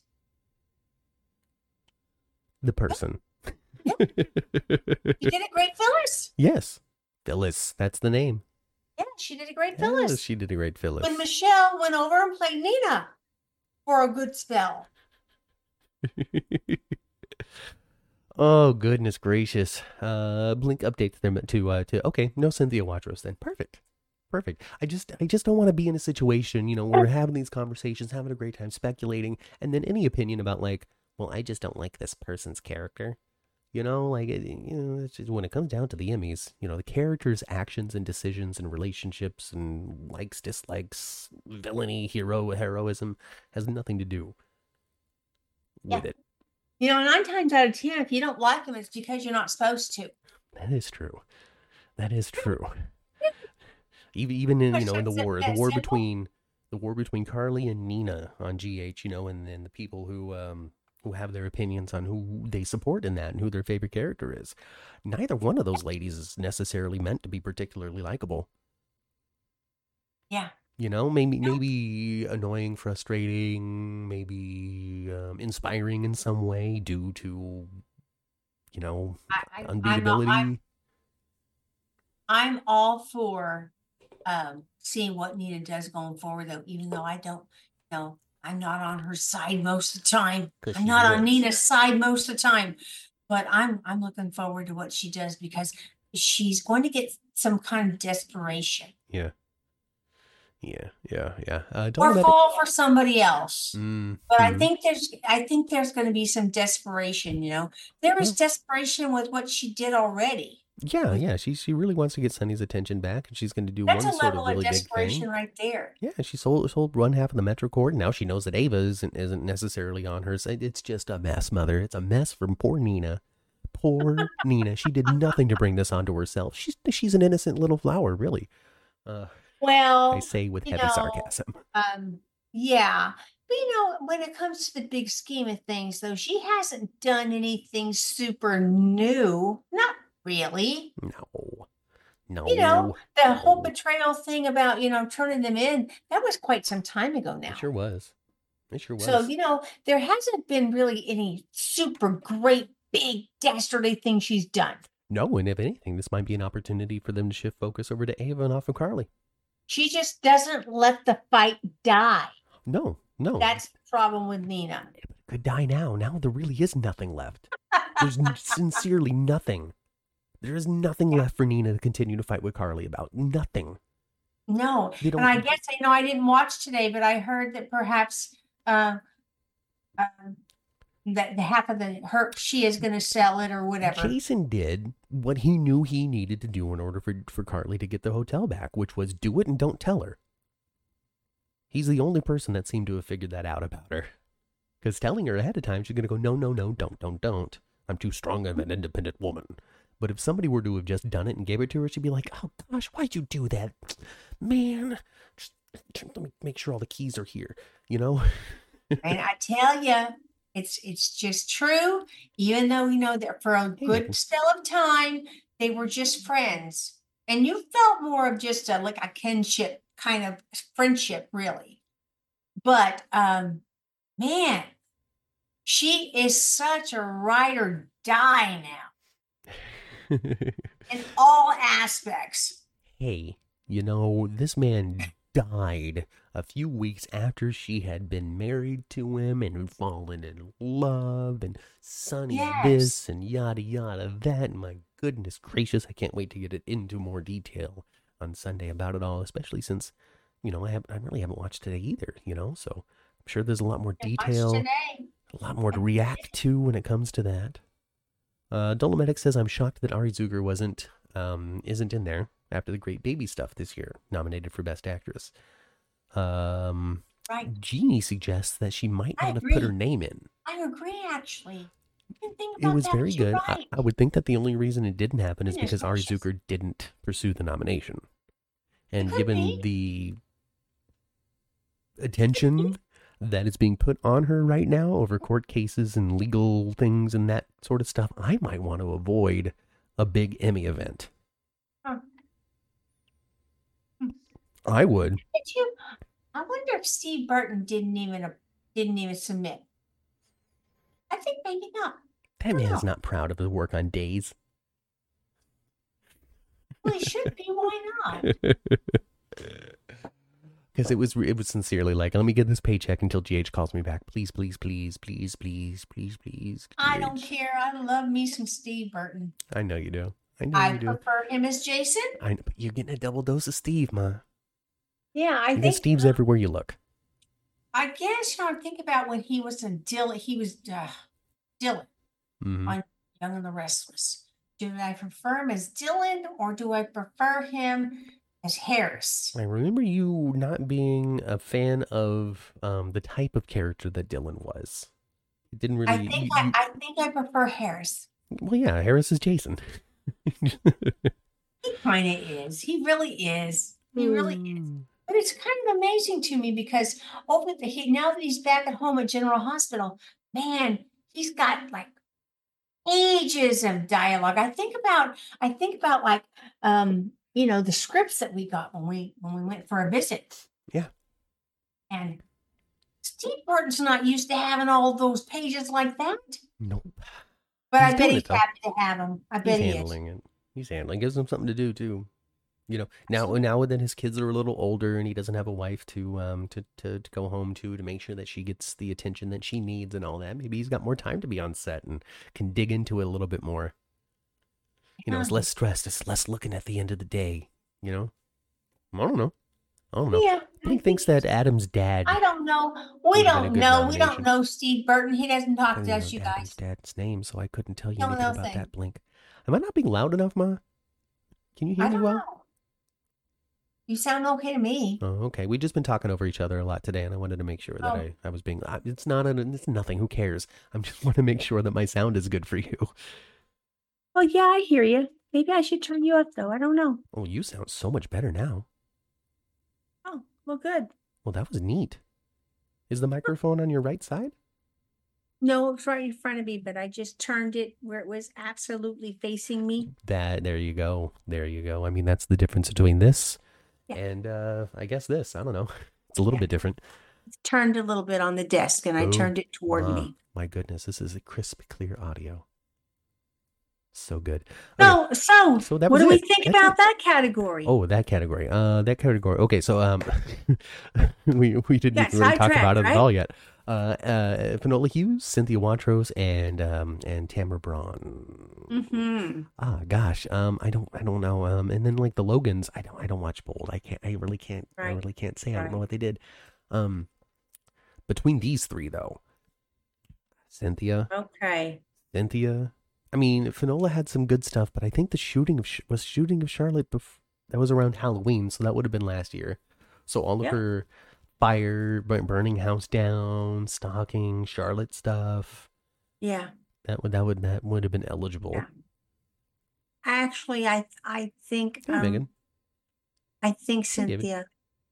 the person. Yeah. She did a great Phyllis. Yes, Phyllis, that's the name. Yeah, she did a great Phyllis. Yes, she did a great Phyllis. When Michelle went over and played Nina for a good spell. Oh, goodness gracious. Blink updates them to okay, no Cynthia Watros then. Perfect. I just don't want to be in a situation, where we're having these conversations, having a great time speculating, and then any opinion about well, I just don't like this person's character. It's just, when it comes down to the Emmys, the character's actions and decisions and relationships and likes, dislikes, villainy, heroism has nothing to do with it. 9 times out of 10, if you don't like them, it's because you're not supposed to. That is true. Even in in the war between Carly and Nina on GH, and then the people who have their opinions on who they support in that and who their favorite character is. Neither one of those ladies is necessarily meant to be particularly likable. Yeah. Maybe annoying, frustrating, maybe inspiring in some way due to, unbeatability. I'm all for seeing what Nina does going forward, though, even though I don't I'm not on her side most of the time. I'm not on Nina's side most of the time, but I'm looking forward to what she does because she's going to get some kind of desperation. Yeah. Or fall for somebody else. But I think there's going to be some desperation. There was desperation with what she did already. Yeah. She really wants to get Sonny's attention back, and she's going to do one sort of really big thing. That's a level of desperation right there. Yeah, she sold one half of the Metro Court, and now she knows that Ava isn't necessarily on her side. It's just a mess, Mother. It's a mess from poor Nina. Poor Nina. She did nothing to bring this onto herself. She's an innocent little flower, really. Well, I say with heavy sarcasm. Yeah, But when it comes to the big scheme of things, though, she hasn't done anything super new. Not really. No. The whole betrayal thing about, turning them in, that was quite some time ago now. It sure was. It sure was. So, there hasn't been really any super great, big, dastardly thing she's done. No, and if anything, this might be an opportunity for them to shift focus over to Ava and off of Carly. She just doesn't let the fight die. No. That's the problem with Nina. It could die now. Now there really is nothing left. There's sincerely nothing. There is nothing left for Nina to continue to fight with Carly about. Nothing. No. And I guess, I didn't watch today, but I heard that perhaps that the half of she is going to sell it or whatever. Jason did what he knew he needed to do in order for Carly to get the hotel back, which was do it and don't tell her. He's the only person that seemed to have figured that out about her. Because telling her ahead of time, she's going to go, no, don't. I'm too strong of an independent woman. But if somebody were to have just done it and gave it to her, she'd be like, oh gosh, why'd you do that? Man, just let me make sure all the keys are here, And I tell you, it's just true. Even though, that for a good spell of time, they were just friends. And you felt more of just like a kinship kind of friendship, really. But, man, she is such a ride or die now. In all aspects. Hey, this man died a few weeks after she had been married to him and fallen in love and sunny this and yada yada that. And my goodness gracious, I can't wait to get it into more detail on Sunday about it all, especially since, I really haven't watched today either, so I'm sure there's a lot more detail, a lot more to react to when it comes to that. Dolomedic says, I'm shocked that Ari Zuger isn't in there after the Great Baby Stuff this year, nominated for Best Actress. Right. Jeannie suggests that she might not have put her name in. I agree, actually. I didn't think about it was that, very good. Right. I would think that the only reason it didn't happen is because Ari Zuger didn't pursue the nomination. And given the attention that is being put on her right now over court cases and legal things and that sort of stuff, I might want to avoid a big Emmy event. I would. I wonder if Steve Burton didn't even submit. I think maybe not. That man's not proud of his work on Days. Well, he should be. Why not? Because it was sincerely like, let me get this paycheck until GH calls me back. Please, please, please, please, please, please, please. I don't care. I love me some Steve Burton. I know you do. I prefer him as Jason. I know, but you're getting a double dose of Steve, Ma. Yeah, I think Steve's everywhere you look. I guess I think about when he was in Dylan. He was Dylan on Young and the Restless. Do I prefer him as Dylan or do I prefer him as Harris? I remember you not being a fan of the type of character that Dylan was. It didn't really. I think I prefer Harris. Well, yeah, Harris is Jason. He kind of is. He really is. He really is. But it's kind of amazing to me because now that he's back at home at General Hospital, man, he's got like ages of dialogue. I think about like the scripts that we got when we went for a visit. Yeah. And Steve Burton's not used to having all those pages like that. Nope. But I bet he's happy to have them. I bet he's handling it. He's handling. Gives him something to do too. Now that his kids are a little older and he doesn't have a wife to go home to make sure that she gets the attention that she needs and all that, maybe he's got more time to be on set and can dig into it a little bit more. It's less stressed. It's less looking at the end of the day. I don't know. Yeah, he thinks that Adam's dad. I don't know. We don't know. We don't know Steve Burton. He doesn't talk to us, you guys. Adam's dad's name, so I couldn't tell you anything about that. Blink. Am I not being loud enough, Ma? Can you hear me well? Know. You sound okay to me. Oh, okay. We've just been talking over each other a lot today, and I wanted to make sure that I was being. It's nothing. Who cares? I just want to make sure that my sound is good for you. Well, yeah, I hear you. Maybe I should turn you up, though. I don't know. Oh, you sound so much better now. Oh, well, good. Well, that was neat. Is the microphone on your right side? No, it's right in front of me, but I just turned it where it was absolutely facing me. There you go. There you go. I mean, that's the difference between this Yeah. and I guess this. I don't know. It's a little bit different. It's turned a little bit on the desk, and I turned it toward me. My goodness, this is a crisp, clear audio. So good. Okay. So that what was do we it. think That's about it. that category? Oh, that category. Okay, so we didn't Got really talk about it sidetracked, at all yet. Finola Hughes, Cynthia Watros, and Tamara Braun. Mm-hmm. Ah, gosh. I don't know. And then like the Logans, I don't watch Bold. I really can't. Right. I really can't say. I don't Right. know what they did. Between these three though, Cynthia. Okay. I mean, Finola had some good stuff, but I think the shooting of Charlotte that was around Halloween, so that would have been last year. So all of her fire, burning house down, stalking Charlotte stuff. Yeah. That would have been eligible. Yeah. Actually, I think Hey, Megan. I think Cynthia.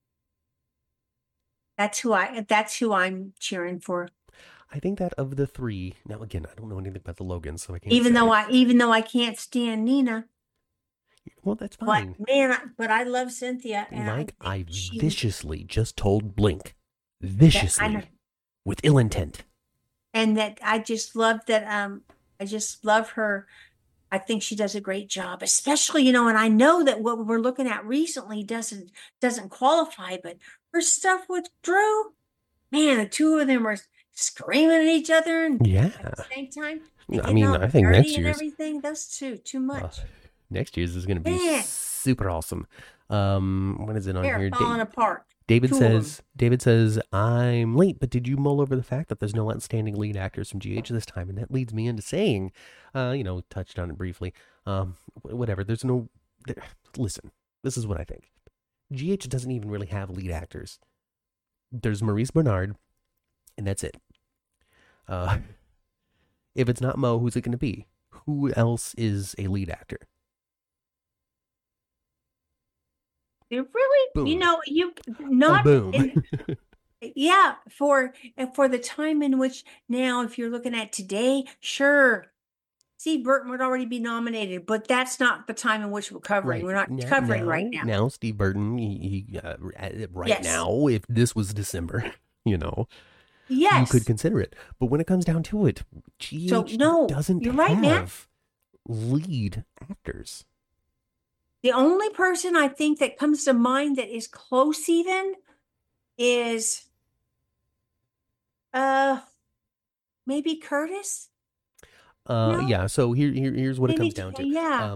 That's who I'm cheering for. I think that of the three. Now again, I don't know anything about the Logans, so I can't. Even though I can't stand Nina. Well, that's fine. But I love Cynthia. And I viciously just told Blink, viciously, with ill intent. And that I just love that. I just love her. I think she does a great job, especially, and I know that what we're looking at recently doesn't qualify, but her stuff with Drew, man, the two of them are screaming at each other and at the same time. I mean, I think next year's everything. Those two, too much. Next year's is going to be super awesome. What is it on here? Falling apart. David says, I'm late, but did you mull over the fact that there's no outstanding lead actors from GH this time? And that leads me into saying, touched on it briefly. Whatever. Listen, this is what I think. GH doesn't even really have lead actors. There's Maurice Bernard, and that's it. If it's not Mo, who's it going to be? Who else is a lead actor? It really, boom. Boom. Yeah, for the time in which now, if you're looking at today, sure, Steve Burton would already be nominated, but that's not the time in which we're covering. Right. We're not covering right now. Now, Steve Burton, now, if this was December, yes, you could consider it. But when it comes down to it, GH doesn't have lead actors. The only person I think that comes to mind that is close even is maybe Curtis. Yeah, so here's what it comes down to. Yeah.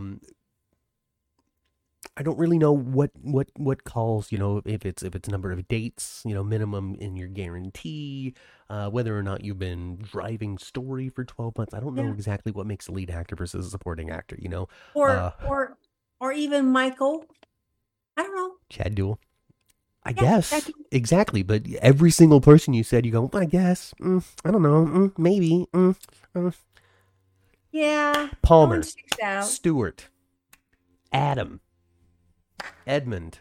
I don't really know what calls, if it's number of dates, minimum in your guarantee, whether or not you've been driving story for 12 months. I don't know exactly what makes a lead actor versus a supporting actor, Or even Michael. I don't know. Chad Duell. I guess. Exactly. But every single person you said, you go, I guess. I don't know. Maybe. Yeah. Palmer. Stewart. Adam. Edmund.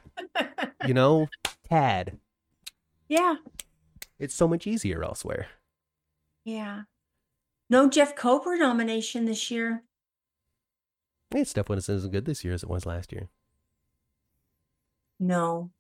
Tad. Yeah. It's so much easier elsewhere. Yeah. No Jeff Coper nomination this year. Hey, stuff wasn't as good this year as it was last year. No.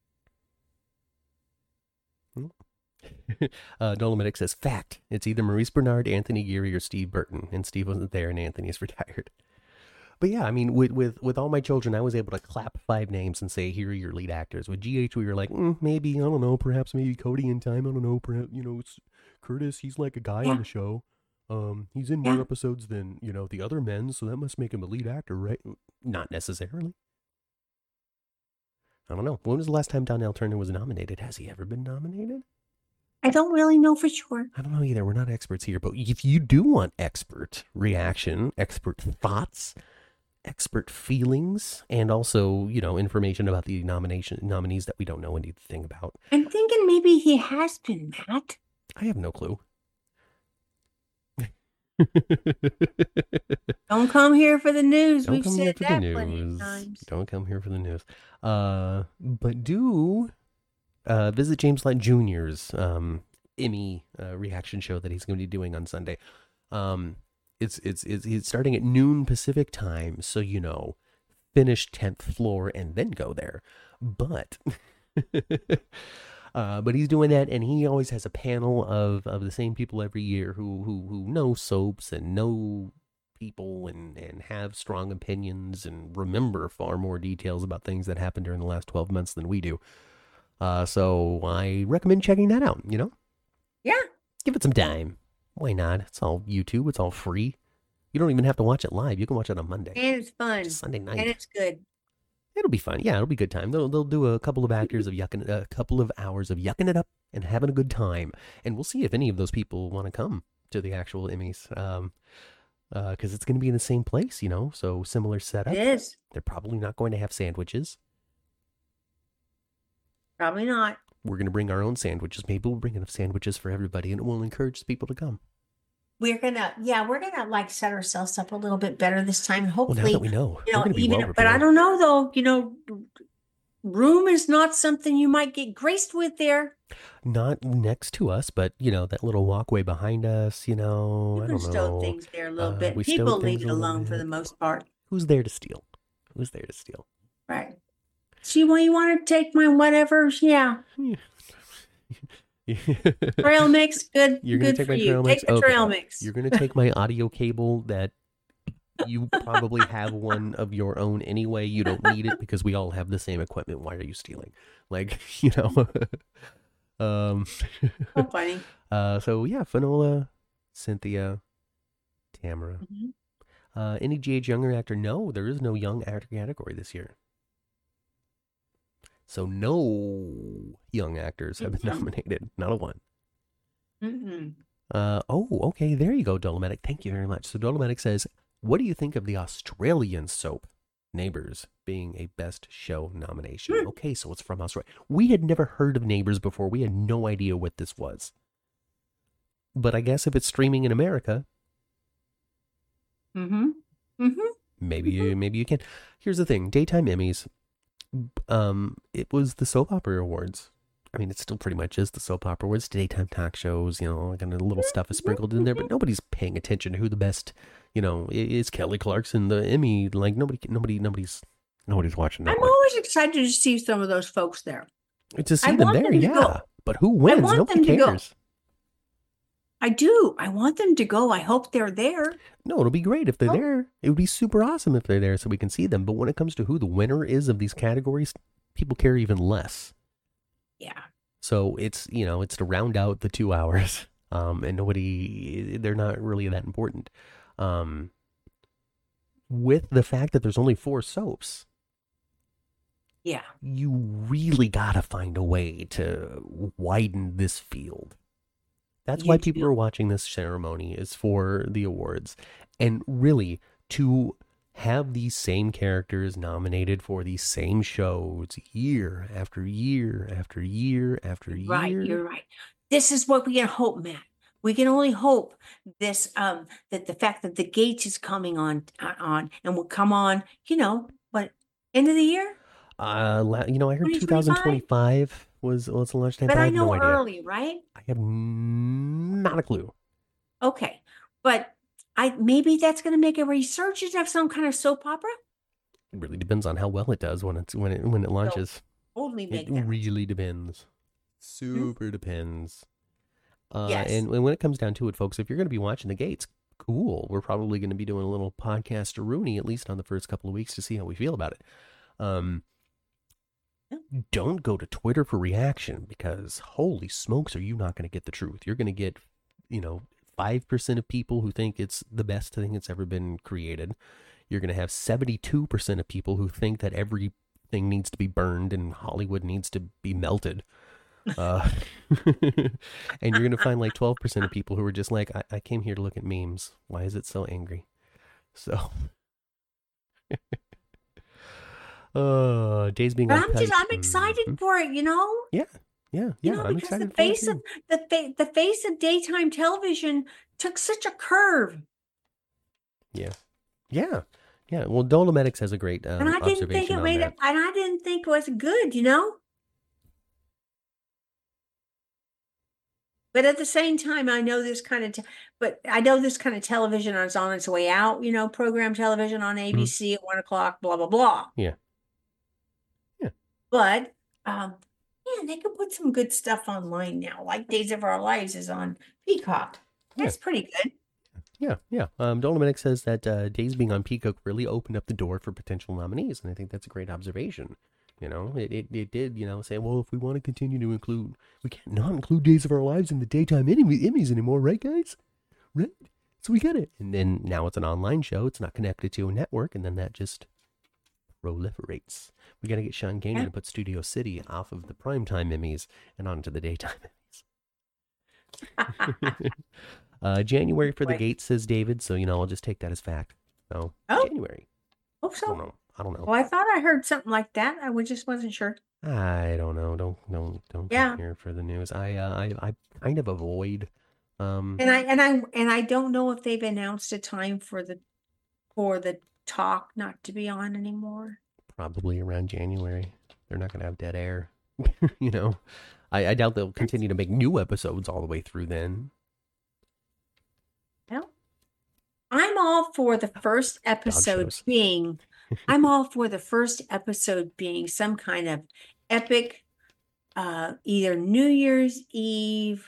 Dolomitic says, fact. It's either Maurice Bernard, Anthony Geary, or Steve Burton. And Steve wasn't there and Anthony's retired. But yeah, I mean, with all my children, I was able to clap 5 names and say, here are your lead actors. With GH, we were like, maybe, I don't know, perhaps maybe Cody in time. I don't know, perhaps, it's Curtis, he's like a guy on the show. He's in more episodes than, the other men, so that must make him a lead actor, right? Not necessarily. I don't know. When was the last time Donnell Turner was nominated? Has he ever been nominated? I don't really know for sure. I don't know either. We're not experts here. But if you do want expert reaction, expert thoughts, expert feelings, and also, information about the nominees that we don't know anything about. I'm thinking maybe he has been, Matt. I have no clue. Don't come here for the news. Don't We've said that plenty of times. Don't come here for the news. But do visit James Lott Jr.'s Emmy reaction show that he's going to be doing on Sunday. It's starting at noon Pacific time, so finish 10th floor and then go there. But but he's doing that, and he always has a panel of the same people every year who know soaps and know people and have strong opinions and remember far more details about things that happened during the last 12 months than we do. So I recommend checking that out, Yeah. Give it some time. Why not? It's all YouTube. It's all free. You don't even have to watch it live. You can watch it on Monday. And it's fun. Just Sunday night. And it's good. It'll be fun. Yeah, it'll be a good time. They'll do a couple of hours of yucking it up and having a good time. And we'll see if any of those people want to come to the actual Emmys. Because it's going to be in the same place, so similar setup. It is. They're probably not going to have sandwiches. Probably not. We're going to bring our own sandwiches. Maybe we'll bring enough sandwiches for everybody, and it will encourage people to come. We're gonna like set ourselves up a little bit better this time. Hopefully, well, now that we know, we're gonna be well but I don't know though. Room is not something you might get graced with there. Not next to us, but that little walkway behind us. I don't know. Stow things there a little bit. People leave it alone for the most part. Who's there to steal? Right. See, well, you want to take my whatever? Yeah. Trail mix, good. You're gonna take my trail mix. Take the trail mix. You're gonna take my audio cable that you probably have one of your own anyway. You don't need it because we all have the same equipment. Why are you stealing? Oh, funny. So yeah, Finola, Cynthia, Tamara. Mm-hmm. Any G.H. Younger actor? No, there is no young actor category this year. So no young actors have been nominated. Not a one. Mm-hmm. Okay, there you go, Dolomatic. Thank you very much. So Dolomatic says, what do you think of the Australian soap Neighbours being a best show nomination? Okay, so it's from Australia. We had never heard of Neighbours before. We had no idea what this was. But I guess if it's streaming in America, maybe you can. Here's the thing, daytime Emmys. It was the soap opera awards. I mean, it still pretty much is the soap opera awards. Daytime talk shows, kind of little stuff is sprinkled in there, but nobody's paying attention to who the best, is Kelly Clarkson, the Emmy. Like nobody's watching that. I'm always excited to see some of those folks there. To see them there, yeah. But who wins? Nobody cares. I do. I want them to go. I hope they're there. No, it'll be great if they're there. It would be super awesome if they're there so we can see them. But when it comes to who the winner is of these categories, people care even less. Yeah. So it's, it's to round out the 2 hours. And they're not really that important. With the fact that there's only 4 soaps. Yeah. You really got to find a way to widen this field. That's why people are watching this ceremony, is for the awards. And really, to have these same characters nominated for these same shows year after year after year after year. Right, you're right. This is what we can hope, Matt. We can only hope this, that the fact that The Gates is coming on and will come on, end of the year? I heard 2025 was the launch time. But I know no early, right? I have not a clue. Okay, but maybe that's going to make a resurgence of some kind of soap opera. It really depends on how well it does when it launches. Totally make it really depends. Super depends. Yes. And when it comes down to it, folks, if you're going to be watching The Gates, cool. We're probably going to be doing a little podcast Rooney, at least on the first couple of weeks, to see how we feel about it. Don't go to Twitter for reaction, because holy smokes, are you not going to get the truth? You're going to get, 5% of people who think it's the best thing that's ever been created. You're going to have 72% of people who think that everything needs to be burned and Hollywood needs to be melted. And you're going to find like 12% of people who are just like, I came here to look at memes. Why is it so angry? So... Days being. But I'm excited for it. Yeah. I'm because excited. The face of daytime television took such a curve. Yeah. Well, Dolometics has a great and I didn't think it made it. And I didn't think it was good. But at the same time, I know this kind of, but I know this kind of television is on its way out, program television on ABC at 1 o'clock, blah, blah, blah. Yeah. Yeah. But, man, they could put some good stuff online now, like Days of Our Lives is on Peacock. That's pretty good. Yeah, yeah. Dolominic says that Days being on Peacock really opened up the door for potential nominees, and I think that's a great observation. It did, say, well, if we want to continue to include, we can't not include Days of Our Lives in the daytime Emmys anymore, right, guys? Right? So we get it. And then now it's an online show. It's not connected to a network, and then that just proliferates. We got to get Sean Kanan to put Studio City off of the primetime Emmys and onto the daytime Emmys. January for the Gates, says David. So, I'll just take that as fact. So, January. Hope so. I don't know. Well, I thought I heard something like that. I just wasn't sure. I don't know. Don't come here for the news. I kind of avoid. And I don't know if they've announced a time for the talk not to be on anymore. Probably around January. They're not going to have dead air. I doubt they'll continue to make new episodes all the way through then. Well, I'm all for the first episode being. I'm all for the first episode being some kind of epic, either New Year's Eve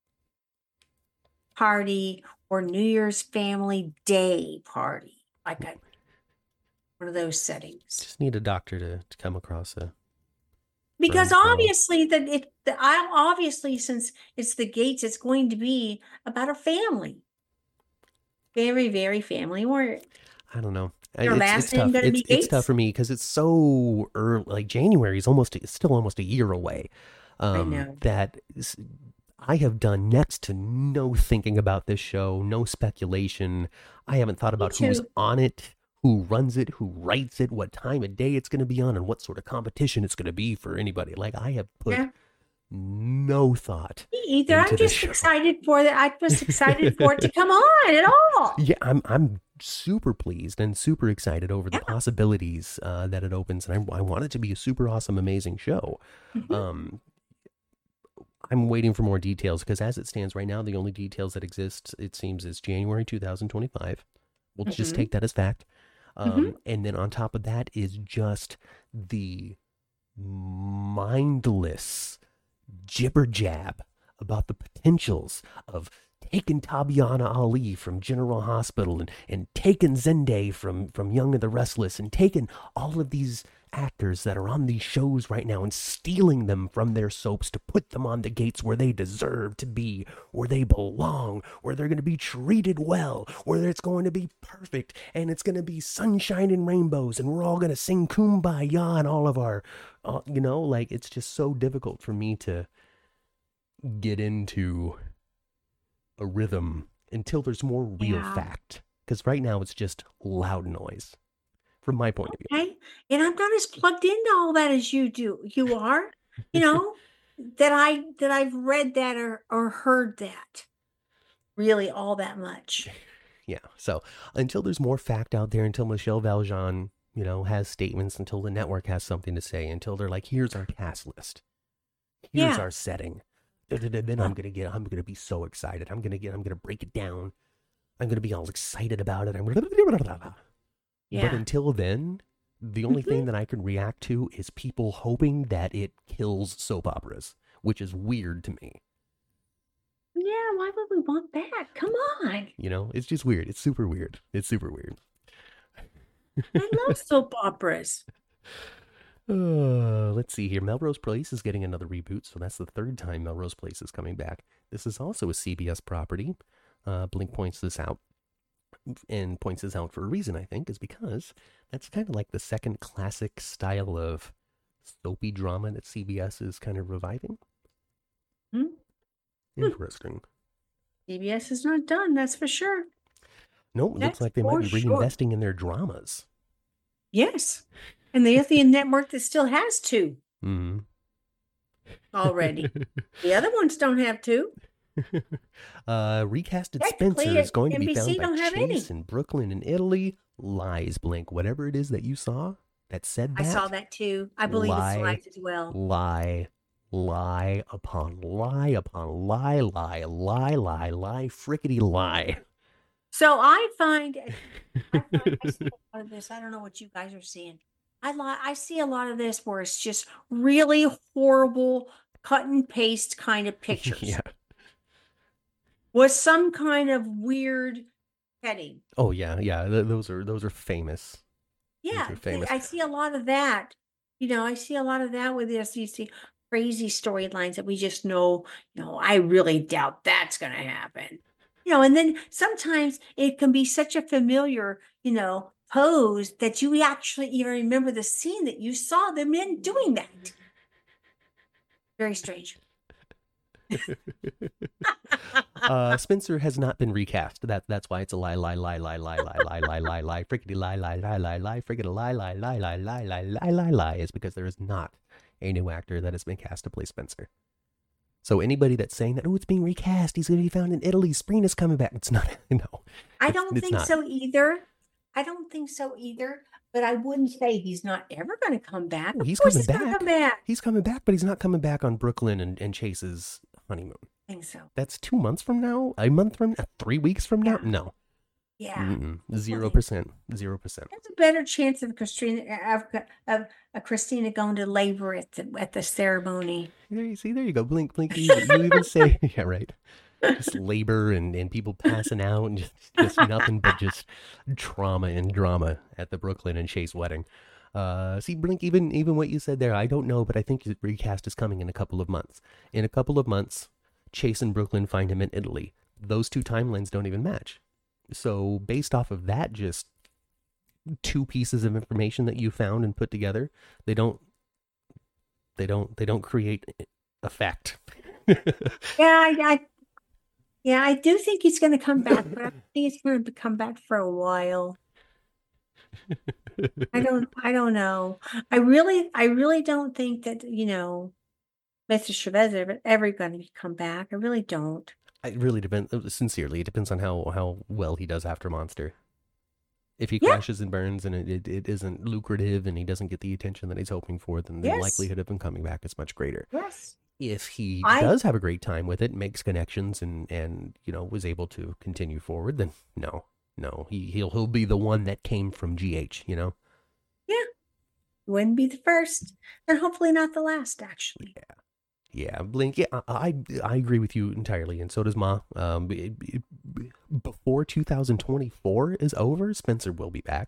party or New Year's family day party, like one of those settings. Just need a doctor to come across a. Because obviously obviously since it's the Gates, it's going to be about a family. Very, very family oriented. I don't know. It's tough. It's tough for me because it's so early. Like January is still almost a year away. I know. That I have done next to no thinking about this show, no speculation. I haven't thought about who's on it, who runs it, who writes it, what time of day it's going to be on, and what sort of competition it's going to be for anybody. Like I have put no thought. Me either. I'm just excited for that. I was excited for it to come on at all. Yeah, I'm super pleased and super excited over the possibilities that it opens, and I want it to be a super awesome, amazing show. Mm-hmm. I'm waiting for more details because as it stands right now, the only details that exist, it seems, is January 2025. We'll just take that as fact. And then on top of that is just the mindless jibber jab about the potentials of taking Tabyana Ali from General Hospital and taking Zende from Young and the Restless and taking all of these actors that are on these shows right now and stealing them from their soaps to put them on the Gates where they deserve to be, where they belong, where they're going to be treated well, where it's going to be perfect and it's going to be sunshine and rainbows and we're all going to sing Kumbaya and all of our, it's just so difficult for me to get into a rhythm until there's more real fact. Because right now it's just loud noise. From my point of view. Okay. And I'm not as plugged into all that as you are, that I've read that or heard that really all that much. Yeah. So until there's more fact out there, until Michelle Valjean, has statements, until the network has something to say, until they're like, here's our cast list. Here's our setting. Then I'm gonna be so excited. I'm gonna break it down. I'm gonna be all excited about it. But until then, the only thing that I can react to is people hoping that it kills soap operas, which is weird to me. Yeah, why would we want that? Come on. It's just weird. It's super weird. I love soap operas. Let's see here. Melrose Place is getting another reboot, so that's the third time Melrose Place is coming back. This is also a CBS property. Blink points this out. And points this out for a reason, I think, is because that's kind of like the second classic style of soapy drama that CBS is kind of reviving. Interesting. CBS is not done, that's for sure. No, it looks like they might be reinvesting in their dramas. Yes. And the only network that still has two. Mm-hmm. Already. The other ones don't have two. Recasted Spencer is going to be found by Chase in Brooklyn in Italy. Lies, Blink. Whatever it is that you saw that said that. I saw that too. I believe it's lies as well. Lie. lie upon lie upon lie, frickety lie. So I find I see a lot of this. I don't know what you guys are seeing. I see a lot of this where it's just really horrible cut and paste kind of pictures. Yeah. With some kind of weird heading. Oh yeah. Those are famous. Yeah, I see a lot of that. I see a lot of that with this. You see crazy storylines that we just know, I really doubt that's going to happen. And then sometimes it can be such a familiar, pose that you actually even remember the scene that you saw them in doing that. Very strange. Spencer has not been recast. That's why it's a lie, frickety lie, frickety lie. Is because there is not a new actor that has been cast to play Spencer. So anybody that's saying that, it's being recast, he's going to be found in Italy, Sabrina's coming back. It's not. No, I don't think so either. But I wouldn't say he's not ever going to come back. He's coming back. He's coming back, but he's not coming back on Brooklyn and Chase's honeymoon. I think so. That's 2 months from now? A month from now? 3 weeks from now? No. Yeah. 0%. 0%. There's a better chance of Christina going to labor at the ceremony. There you go. Blink. You even say, yeah, right. Just labor and people passing out and just nothing but just trauma and drama at the Brooklyn and Chase wedding. See, Blink, even what you said there, I don't know, but I think the recast is coming in a couple of months. In a couple of months, Chase and Brooklyn find him in Italy. Those two timelines don't even match. So based off of that, just 2 pieces of information that you found and put together, they don't create a fact. Yeah, I do think he's going to come back, but I think he's going to come back for a while. I don't know. I really don't think that, Mr. Chavez is ever going to come back. I really don't. It really depends. Sincerely, it depends on how well he does after Monster. If he crashes and burns and it isn't lucrative and he doesn't get the attention that he's hoping for, then the likelihood of him coming back is much greater. Yes. If he does have a great time with it, makes connections and was able to continue forward, then no, he'll be the one that came from GH. Yeah. Wouldn't be the first, and hopefully not the last. Actually. Yeah, Blink. Yeah, I agree with you entirely, and so does Ma. Before 2024 is over, Spencer will be back.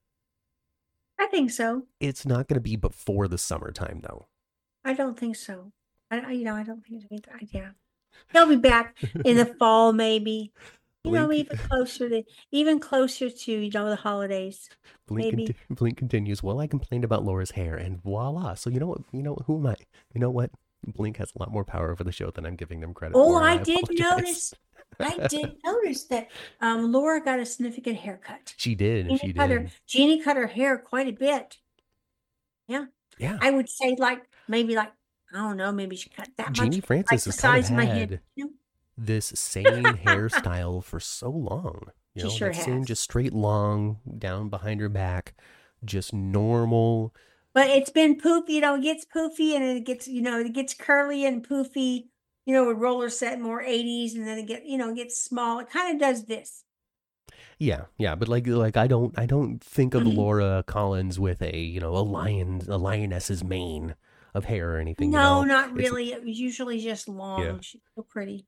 I think so. It's not going to be before the summertime, though. I don't think so. I don't think so. Yeah, he'll be back in the fall, maybe. Blink, even closer to the holidays. Blink continues. Well, I complained about Laura's hair, and voila. So you know what? Who am I? You know what? Blink has a lot more power over the show than I'm giving them credit for. I did notice that Laura got a significant haircut. She did. Jeannie cut her hair quite a bit. Yeah. I would say maybe I don't know, maybe she cut that Jeannie much. Francis has kind of had this same hairstyle for so long. She sure has. Same, just straight long down behind her back, just normal. But it's been poofy, it gets poofy and it gets curly and poofy, with roller set more 80s, and then it gets small. It kind of does this. Yeah, but like I don't think of Laura Collins with a lioness's mane of hair or anything. No, not really. It was usually just long. Yeah. She's so pretty.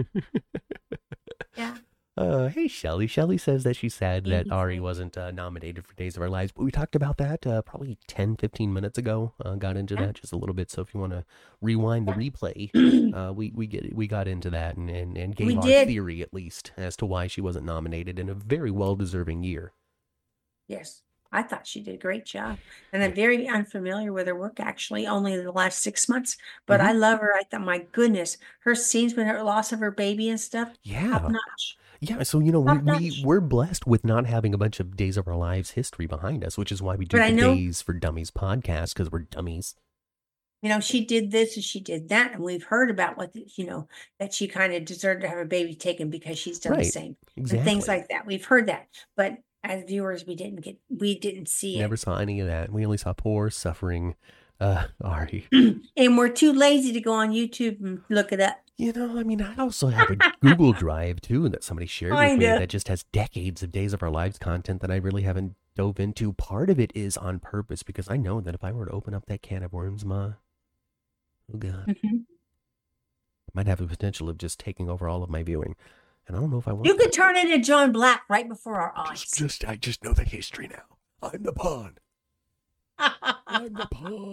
Yeah. Hey, Shelly. Shelly says that she's sad that Ari wasn't nominated for Days of Our Lives. But we talked about that probably 10, 15 minutes ago. Got into that just a little bit. So if you want to rewind the replay, we got into that and gave our theory, at least, as to why she wasn't nominated in a very well-deserving year. Yes. I thought she did a great job. And I'm very unfamiliar with her work, actually, only the last 6 months. But I love her. I thought, my goodness, her scenes with her loss of her baby and stuff, top notch. Yeah, so, we're blessed with not having a bunch of Days of Our Lives history behind us, which is why we do the Days for Dummies podcast, because we're dummies. She did this and she did that, and we've heard about that she kind of deserved to have a baby taken because she's done the same. Exactly. And things like that. We've heard that. But as viewers, we didn't see it. Never saw any of that. We only saw poor, suffering Ari. And we're too lazy to go on YouTube and look it up. You know, I mean, I also have a Google Drive, too, that somebody shared with me that just has decades of Days of Our Lives content that I really haven't dove into. Part of it is on purpose because I know that if I were to open up that can of worms, Ma, oh, God, it might have the potential of just taking over all of my viewing. And I don't know if I want You could turn into John Black right before our eyes. I just know the history now. I'm the pawn. I'm the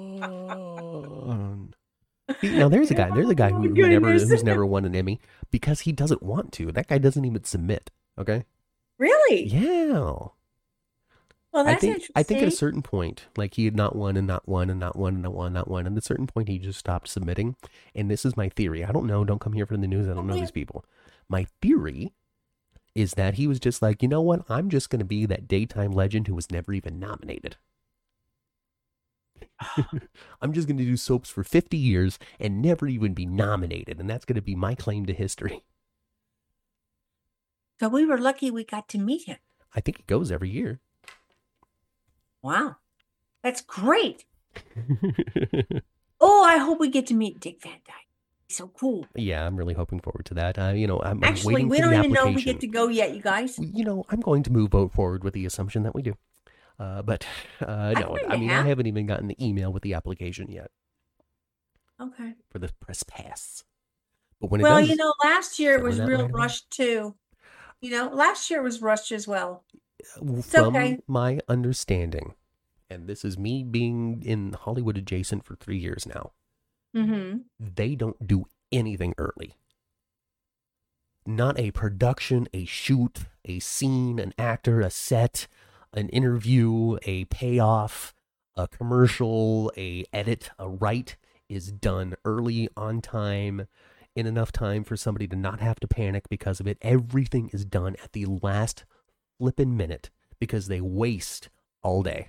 pawn. Now there's a guy who's never won an Emmy because he doesn't want to. That guy doesn't even submit. Okay. Really? Yeah. Well, that's interesting. I think at a certain point, like he had not won and not won and not won and not won, not won. And at a certain point, he just stopped submitting. And this is my theory. I don't know. Don't come here for the news. I don't know these people. My theory is that he was just like, you know what? I'm just going to be that daytime legend who was never even nominated. I'm just going to do soaps for 50 years and never even be nominated. And that's going to be my claim to history. So we were lucky we got to meet him. I think he goes every year. Wow. That's great. Oh, I hope we get to meet Dick Van Dyke. He's so cool. Yeah, I'm really hoping forward to that. I'm Actually, waiting we for don't the even know application. we get to go yet, you guys. I'm going to move forward with the assumption that we do. But no, I mean, I haven't even gotten the email with the application yet. Okay. For the press pass. But when well, it does, last year it was real rushed too. Last year was rushed as well. From my understanding, and this is me being in Hollywood adjacent for 3 years now, they don't do anything early. Not a production, a shoot, a scene, an actor, a set, an interview, a payoff, a commercial, a edit, a write is done early, on time, in enough time for somebody to not have to panic because of it. Everything is done at the last flippin' minute because they waste all day.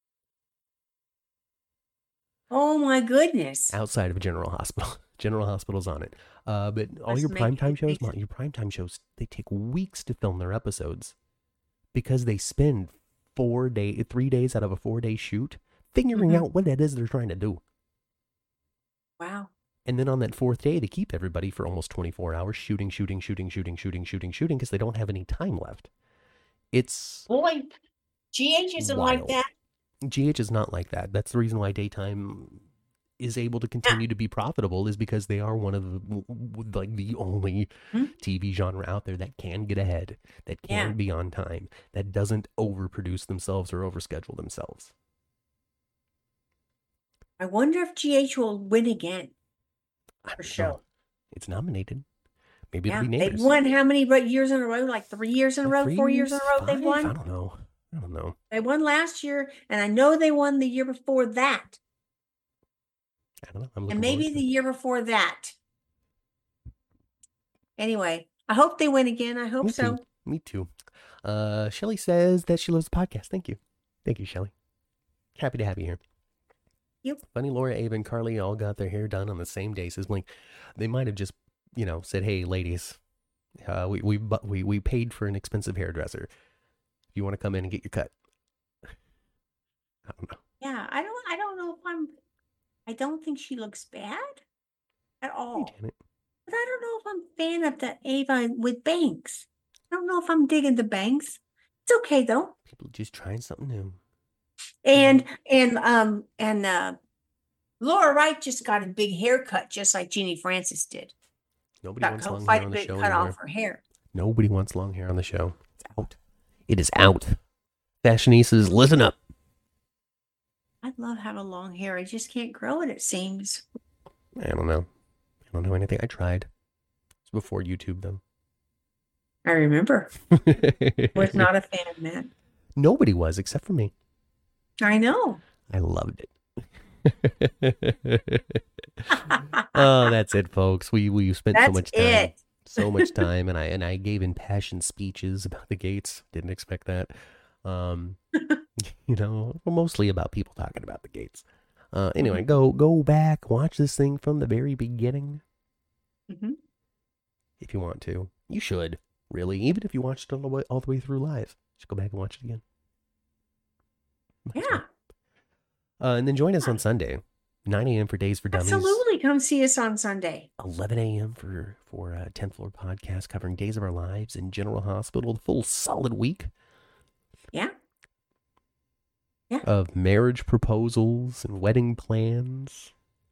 Oh my goodness. Outside of a general hospital. General hospital's on it. But all your primetime shows, they take weeks to film their episodes because they spend 3 days out of a 4-day shoot figuring out what it is they're trying to do. Wow. And then on that 4th day, they keep everybody for almost 24 hours shooting because they don't have any time left. It's... Boy, GH isn't like that. GH is not like that. That's the reason why daytime is able to continue to be profitable, is because they are one of the only TV genre out there that can get ahead, that can be on time, that doesn't overproduce themselves or overschedule themselves. I wonder if GH will win again. For sure. It's nominated. Maybe it'll be named. They've won how many years in a row? Like 3 years in a row, 4 years in a row they've won? I don't know. They won last year, and I know they won the year before that. I don't know. And maybe the year before that. Anyway, I hope they win again. I hope so. Me too. Shelly says that she loves the podcast. Thank you. Thank you, Shelly. Happy to have you here. Yep. Funny, Laura, Abe, and Carly all got their hair done on the same day. Says Blink. They might have just, said, "Hey, ladies, we paid for an expensive hairdresser. If you want to come in and get your cut." I don't know. Yeah, I don't know if I don't think she looks bad at all. Hey, Janet. But I don't know if I'm a fan of the Ava with bangs. I don't know if I'm digging the bangs. It's okay though. People just trying something new. And Laura Wright just got a big haircut, just like Jeannie Francis did. Nobody wants long hair on the show. Cut off her hair. Nobody wants long hair on the show. It's out. It is out. Fashionistas, listen up. I'd love having long hair. I just can't grow it, it seems. I don't know. I don't know anything. I tried. It's before YouTube, though. I remember. Was not a fan of that. Nobody was, except for me. I know. I loved it. Oh, that's it, folks. We spent so much time, and I gave impassioned speeches about the gates. Didn't expect that. Mostly about people talking about the gates. Anyway, go back, watch this thing from the very beginning. If you want to. You should, really. Even if you watched it all the way through live. Just go back and watch it again. Yeah. And then join us on Sunday. 9 a.m. for Days for Dummies. Absolutely. Come see us on Sunday. 11 a.m. for 10th Floor Podcast covering Days of Our Lives in General Hospital. The full solid week. Yeah. Yeah. Of marriage proposals and wedding plans.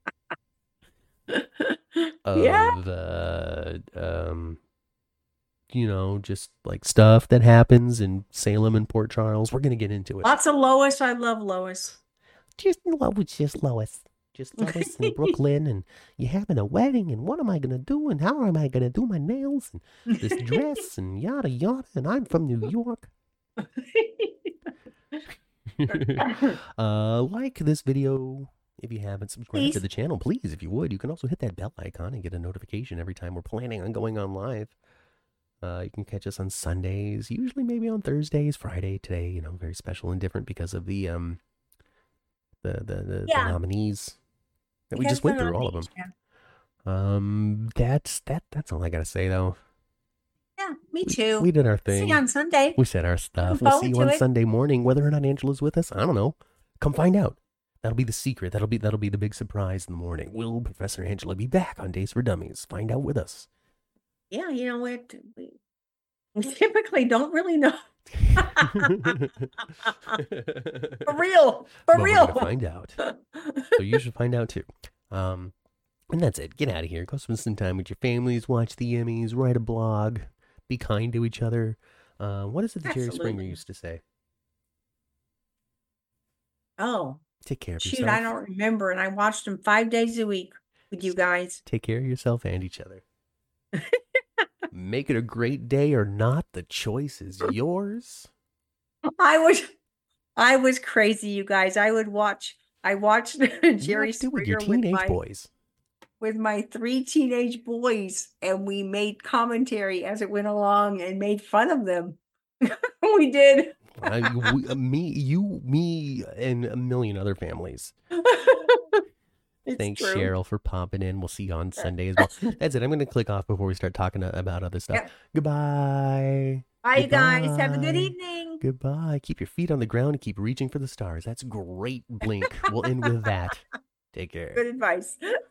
Just like stuff that happens in Salem and Port Charles. We're going to get into it. Lots of Lois. I love Lois. Just Lois. Just Lois in Brooklyn, and you're having a wedding, and what am I going to do, and how am I going to do my nails, and this dress, and yada, yada, and I'm from New York. Like this video if you haven't subscribed to the channel, please, if you would. You can also hit that bell icon and get a notification every time we're planning on going on live. You can catch us on Sundays, usually maybe on Thursdays, Friday. Today, very special and different because of the nominees that we just went through all of them. That's all I gotta say though. Yeah, me too. We did our thing. See you on Sunday. We said our stuff. We'll see you on Sunday morning. Whether or not Angela's with us, I don't know. Come find out. That'll be the secret. That'll be the big surprise in the morning. Will Professor Angela be back on Days for Dummies? Find out with us. Yeah, you know what? We typically don't really know. For real. We're gonna find out. So you should find out too. And that's it. Get out of here. Go spend some time with your families. Watch the Emmys. Write a blog. Be kind to each other. What is it that Jerry Springer used to say? Oh. Take care of yourself. Shoot, I don't remember. And I watched them 5 days a week with you guys. Take care of yourself and each other. Make it a great day or not. The choice is yours. I was crazy, you guys. I watched Jerry Springer with your teenage boys. With my 3 teenage boys, and we made commentary as it went along and made fun of them. We did. Me, and a million other families. Thanks, true. Cheryl, for popping in. We'll see you on Sunday as well. That's it. I'm going to click off before we start talking about other stuff. Yep. Goodbye. Bye, you guys. Have a good evening. Goodbye. Keep your feet on the ground and keep reaching for the stars. That's great, Blink. We'll end with that. Take care. Good advice.